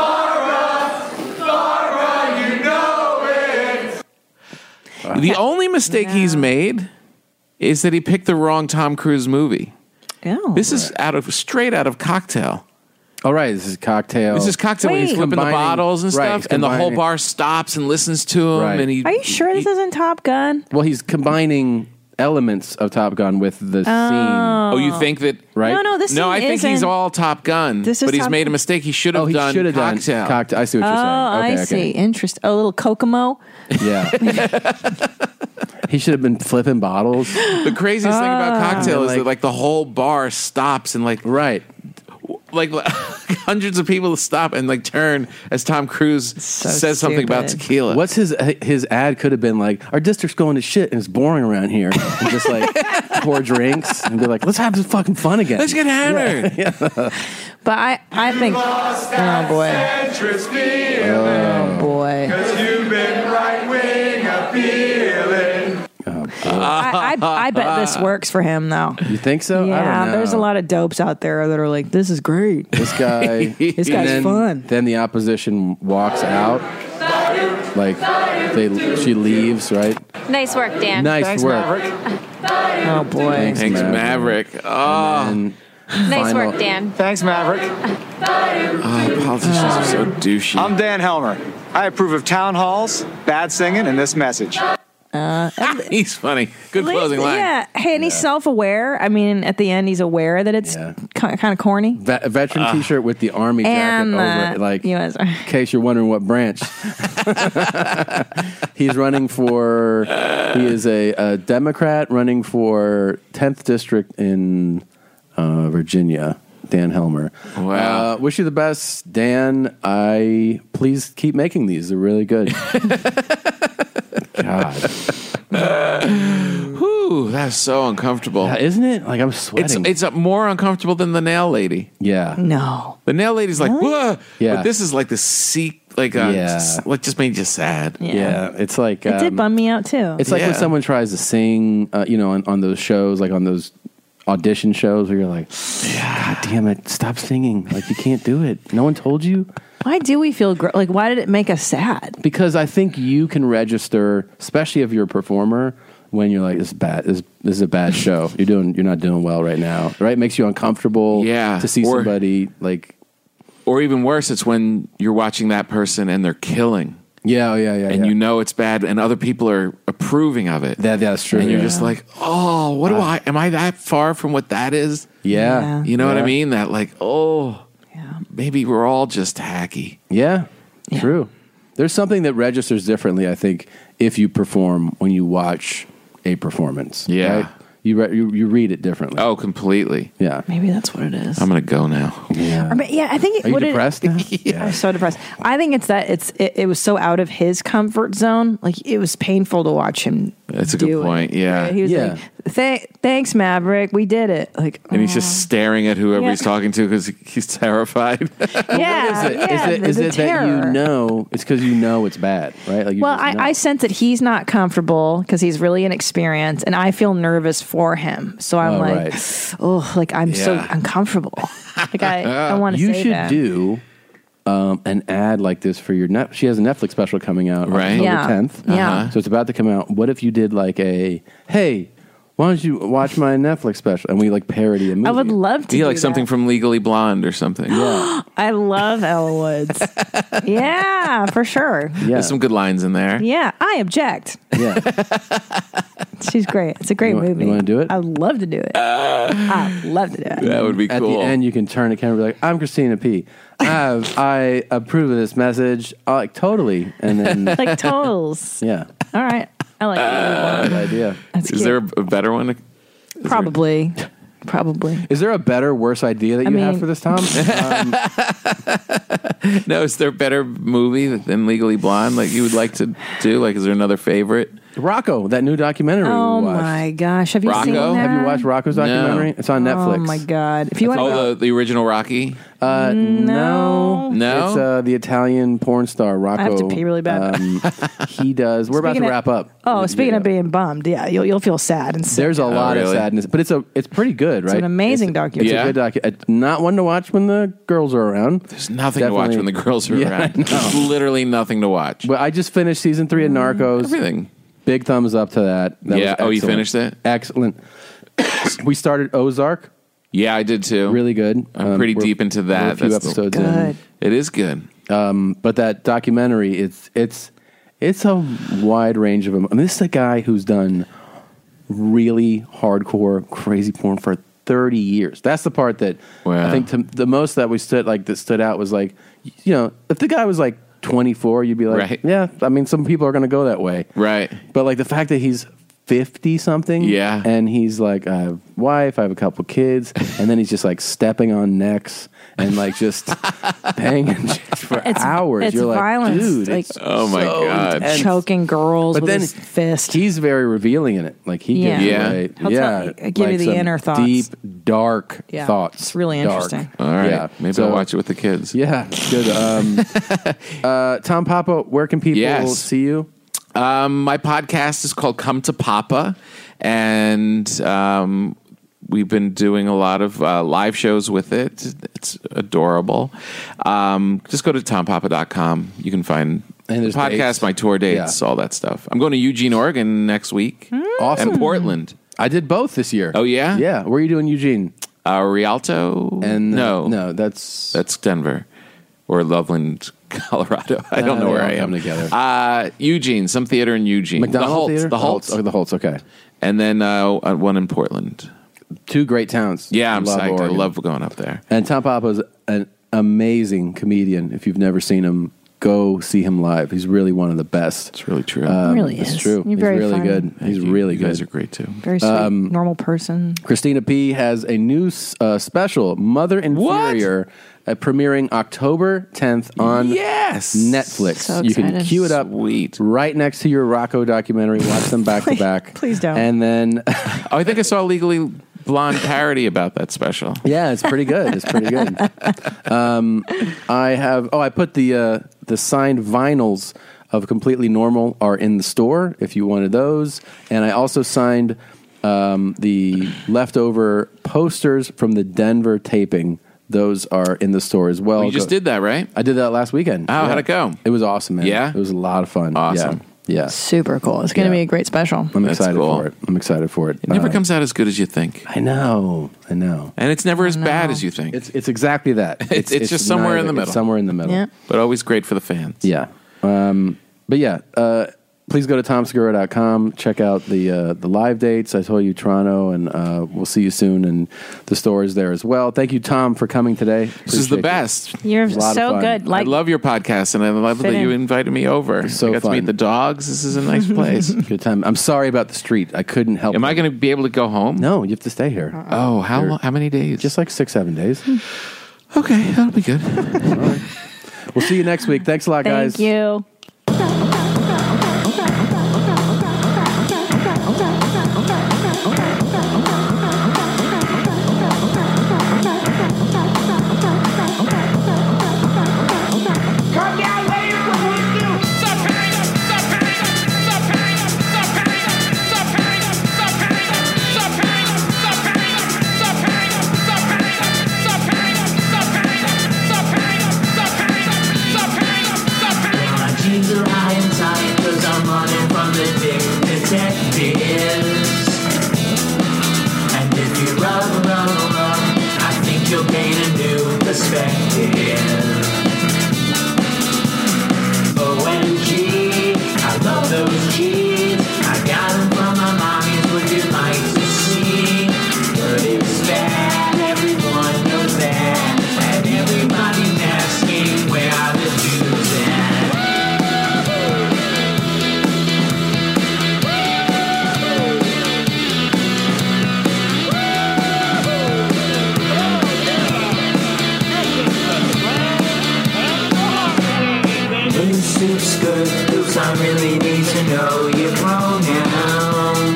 Barbara, you know it. The only mistake he's made is that he picked the wrong Tom Cruise movie. Oh. This is straight out of Cocktail. All right, this is Cocktail. This is Cocktail when he's Wait. flipping the Combining- bottles and right, stuff, he's and the whole combining- bar stops and listens to him. Right. And he, Are you sure this isn't Top Gun? Well, he's combining elements of Top Gun with the scene. Oh, you think that? Right? No, this No, scene I think he's isn't- all Top Gun, This is but he's Top made a Gun. mistake. He should have he done should have done Cocktail. Cocktail. I see what you're saying. I Okay, see. okay. Interest. A little Kokomo. Yeah. He should have been flipping bottles. The craziest thing about Cocktail is that like the whole bar stops and like right. Like hundreds of people stop and like turn as Tom Cruise says something about tequila. What's his ad could have been like, our district's going to shit and it's boring around here. And just like pour drinks and be like, let's have some fucking fun again. Let's get hammered. Yeah. But I think. Oh boy. Oh boy. Cause you've been right wing appealing. I bet this works for him though. You think so? I Yeah, don't know. there's a lot of dopes out there that are like, this is great. This guy. This and guy's then, fun. Then the opposition walks out. Like she leaves, right? Nice work, Dan. Nice work. Oh boy. Thanks, Maverick. Oh. Nice work, Dan. Thanks, Maverick. Politicians are so douchey. I'm Dan Helmer. I approve of town halls, bad singing, and this message. He's funny. Good closing line. Yeah. Hey, and he's self-aware. I mean, at the end, he's aware that it's kind of corny. A veteran T-shirt with the army jacket And, over it, like US. in case you're wondering what branch. He's running for. He is a Democrat running for 10th district in Virginia. Dan Helmer. Wow. Wish you the best, Dan. Please keep making these. They're really good. God. Whew, that's so uncomfortable. Isn't it? Like I'm sweating. It's more uncomfortable than the nail lady. Yeah. No. The nail lady's like, whoa. Yeah. But this is like the like just made you sad. Yeah. It's like It did bum me out too. It's like when someone tries to sing, on those shows, like on those audition shows where you're like, God damn it, stop singing. Like, you can't do it. No one told you. Why do we feel like? Why did it make us sad? Because I think you can register, especially if you're a performer, when you're like, this is bad. This is a bad show. You're not doing well right now. Right? It makes you uncomfortable. Yeah. To see somebody like, or even worse, it's when you're watching that person and they're killing. Yeah. And you know it's bad, and other people are approving of it. That's true. And you're just like, oh, what do am I that far from what that is? Yeah. You know what I mean? That like, maybe we're all just hacky. Yeah. True. There's something that registers differently, I think, if you perform when you watch a performance. Yeah. Right? You read it differently. Oh, completely. Yeah. Maybe that's what it is. I'm going to go now. Yeah. I think. Are you depressed now? I'm so depressed. I think it's that it was so out of his comfort zone. Like it was painful to watch him. That's a good point. Yeah. He was like, "Thanks, Maverick. We did it." Like, and he's just staring at whoever he's talking to because he's terrified. Is it that you know? It's because you know it's bad, right? Like I sense that he's not comfortable because he's really inexperienced, and I feel nervous for him. So I'm I'm so uncomfortable. Like I want to. You say should that. do an ad like this for your net. She has a Netflix special coming out on October 10th. Yeah. So it's about to come out. What if you did like hey, why don't you watch my Netflix special? And we like parody a movie. I would love to. Be do like something that. from Legally Blonde or something. Yeah. I love Ella Woods. Yeah, for sure. Yeah. There's some good lines in there. Yeah, I object. Yeah. She's great. It's a great movie. You want to do it? I'd love to do it. I'd love to do it. That would be At cool. the end, you can turn the camera and be like, I'm Christina P. I approve of this message. Like, totally. And then. Like totals. Yeah. All right. I like that. Good idea. Is there a better one? Probably. Is there a better, worse idea that you have for this, Tom? No, is there a better movie than Legally Blonde? Like you would like to do? Like, is there another favorite? Rocco, that new documentary. Oh we watched. my gosh! Have you seen that? Have you watched Rocco's documentary? No. It's on Netflix. Oh my god! If you want the original Rocky. No. It's the Italian porn star Rocco. I have to pee really bad. He does. We're about to wrap up. Oh, speaking of being bummed, yeah, you'll feel sad and sick. There's a lot of sadness, but it's pretty good, right? It's an amazing documentary. It's a good documentary. Not one to watch when the girls are around. There's nothing to watch when the girls are around. There's literally nothing to watch. But I just finished season 3 of Narcos. Everything. Big thumbs up to that. That was Oh, you excellent. finished it? Excellent. We started Ozark. Yeah, I did too. Really good. I'm pretty we're- deep into we're that. a few That's episodes Good. in. It is good. But that documentary, it's a wide range of them. I mean, this is a guy who's done really hardcore, crazy porn for 30 years. That's the part that I think the most that stood out was like, you know, if the guy was like 24, you'd be like, yeah, I mean, some people are going to go that way. Right. But like the fact that he's 50 something. Yeah. And he's like, I have a wife, I have a couple kids. And then he's just like stepping on necks and like just banging for hours. It's You're like, violence. dude, Like, it's oh my so God. intense. choking girls But with then his fist. He's very revealing in it. Like he gives you like, He'll give you the some inner thoughts. deep, dark Yeah. thoughts. It's really Dark. interesting. All right. Yeah. Maybe So- I'll watch it with the kids. Yeah, good. Tom Papa, where can people see you? My podcast is called Come to Papa, and we've been doing a lot of live shows with it. It's adorable. Just go to tompapa.com. You can find the there's podcast, dates. my tour dates, all that stuff. I'm going to Eugene, Oregon next week. Awesome. And Portland. I did both this year. Oh, yeah? Yeah. Where are you doing, Eugene? Rialto? And no, that's Denver or Loveland, Colorado. I don't know they where all I am. come together. Eugene, some theater in Eugene. McDonald the Holtz, Theater? The Holtz. Oh, the Holtz, okay. And then one in Portland. Two great towns. Yeah, I'm Love psyched. Oregon. I love going up there. And Tom Papa's an amazing comedian. If you've never seen him, go see him live. He's really one of the best. It's really true. Really it's is. true. You're He's very really fun. good. He's really good. You guys are great too. Very sweet, normal person. Christina P. has a new special, Mother Inferior, premiering October 10th on Netflix. So you can excited. queue it up right next to your Rocco documentary. Watch them back to back. Please don't. And then I think I saw a Legally Blonde parody about that special. Yeah, it's pretty good. It's pretty good. I put the signed vinyls of Completely Normal are in the store if you wanted those. And I also signed the leftover posters from the Denver taping. Those are in the store as well. Well, you just did that, right? I did that last weekend. Oh, how'd it go? It was awesome, man. Yeah? It was a lot of fun. Awesome. Yeah. Super cool. It's going to be a great special. I'm That's excited cool. for it. I'm excited for it. It never comes out as good as you think. I know. And it's never as bad as you think. It's exactly that. It's just somewhere in the middle. It's somewhere in the middle. Yeah. But always great for the fans. Yeah. But yeah, Please go to tomsegura.com. Check out the live dates. I told you Toronto, and we'll see you soon in the stores there as well. Thank you, Tom, for coming today. This is the best. You're so good. I love your podcast, and I love that you invited me over. So I got to meet the dogs. This is a nice place. Good time. I'm sorry about the street. I couldn't help. Am I going to be able to go home? No, you have to stay here. Oh, how many days? Just like 6-7 days. Okay, that'll be good. All right. We'll see you next week. Thanks a lot, guys. Thank you. OMG, I love those jeans. I got them from my mommy's. Would you like to see? But it's bad, everyone knows that. And everybody's asking where are the Jews at? Suit's good, oops, I really need to know your pronoun.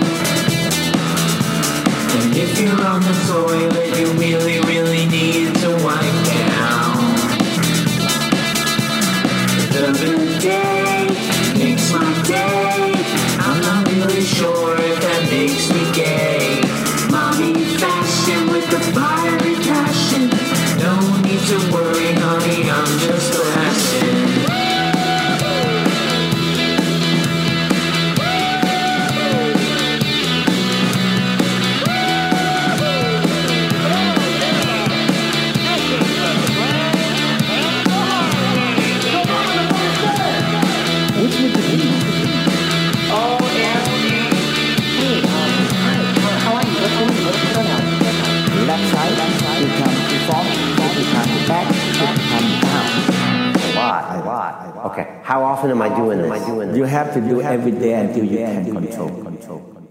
And if you're on the toilet, you really, really need to wipe down. The bidet makes my day. I'm not really sure if that makes me gay. Mommy fashion with the fiery passion. No need to worry, honey, I'm just laughing. Left side, you come front, you come back, you come down. A lot. Okay, how often am I doing this? You have to do every day until you can control.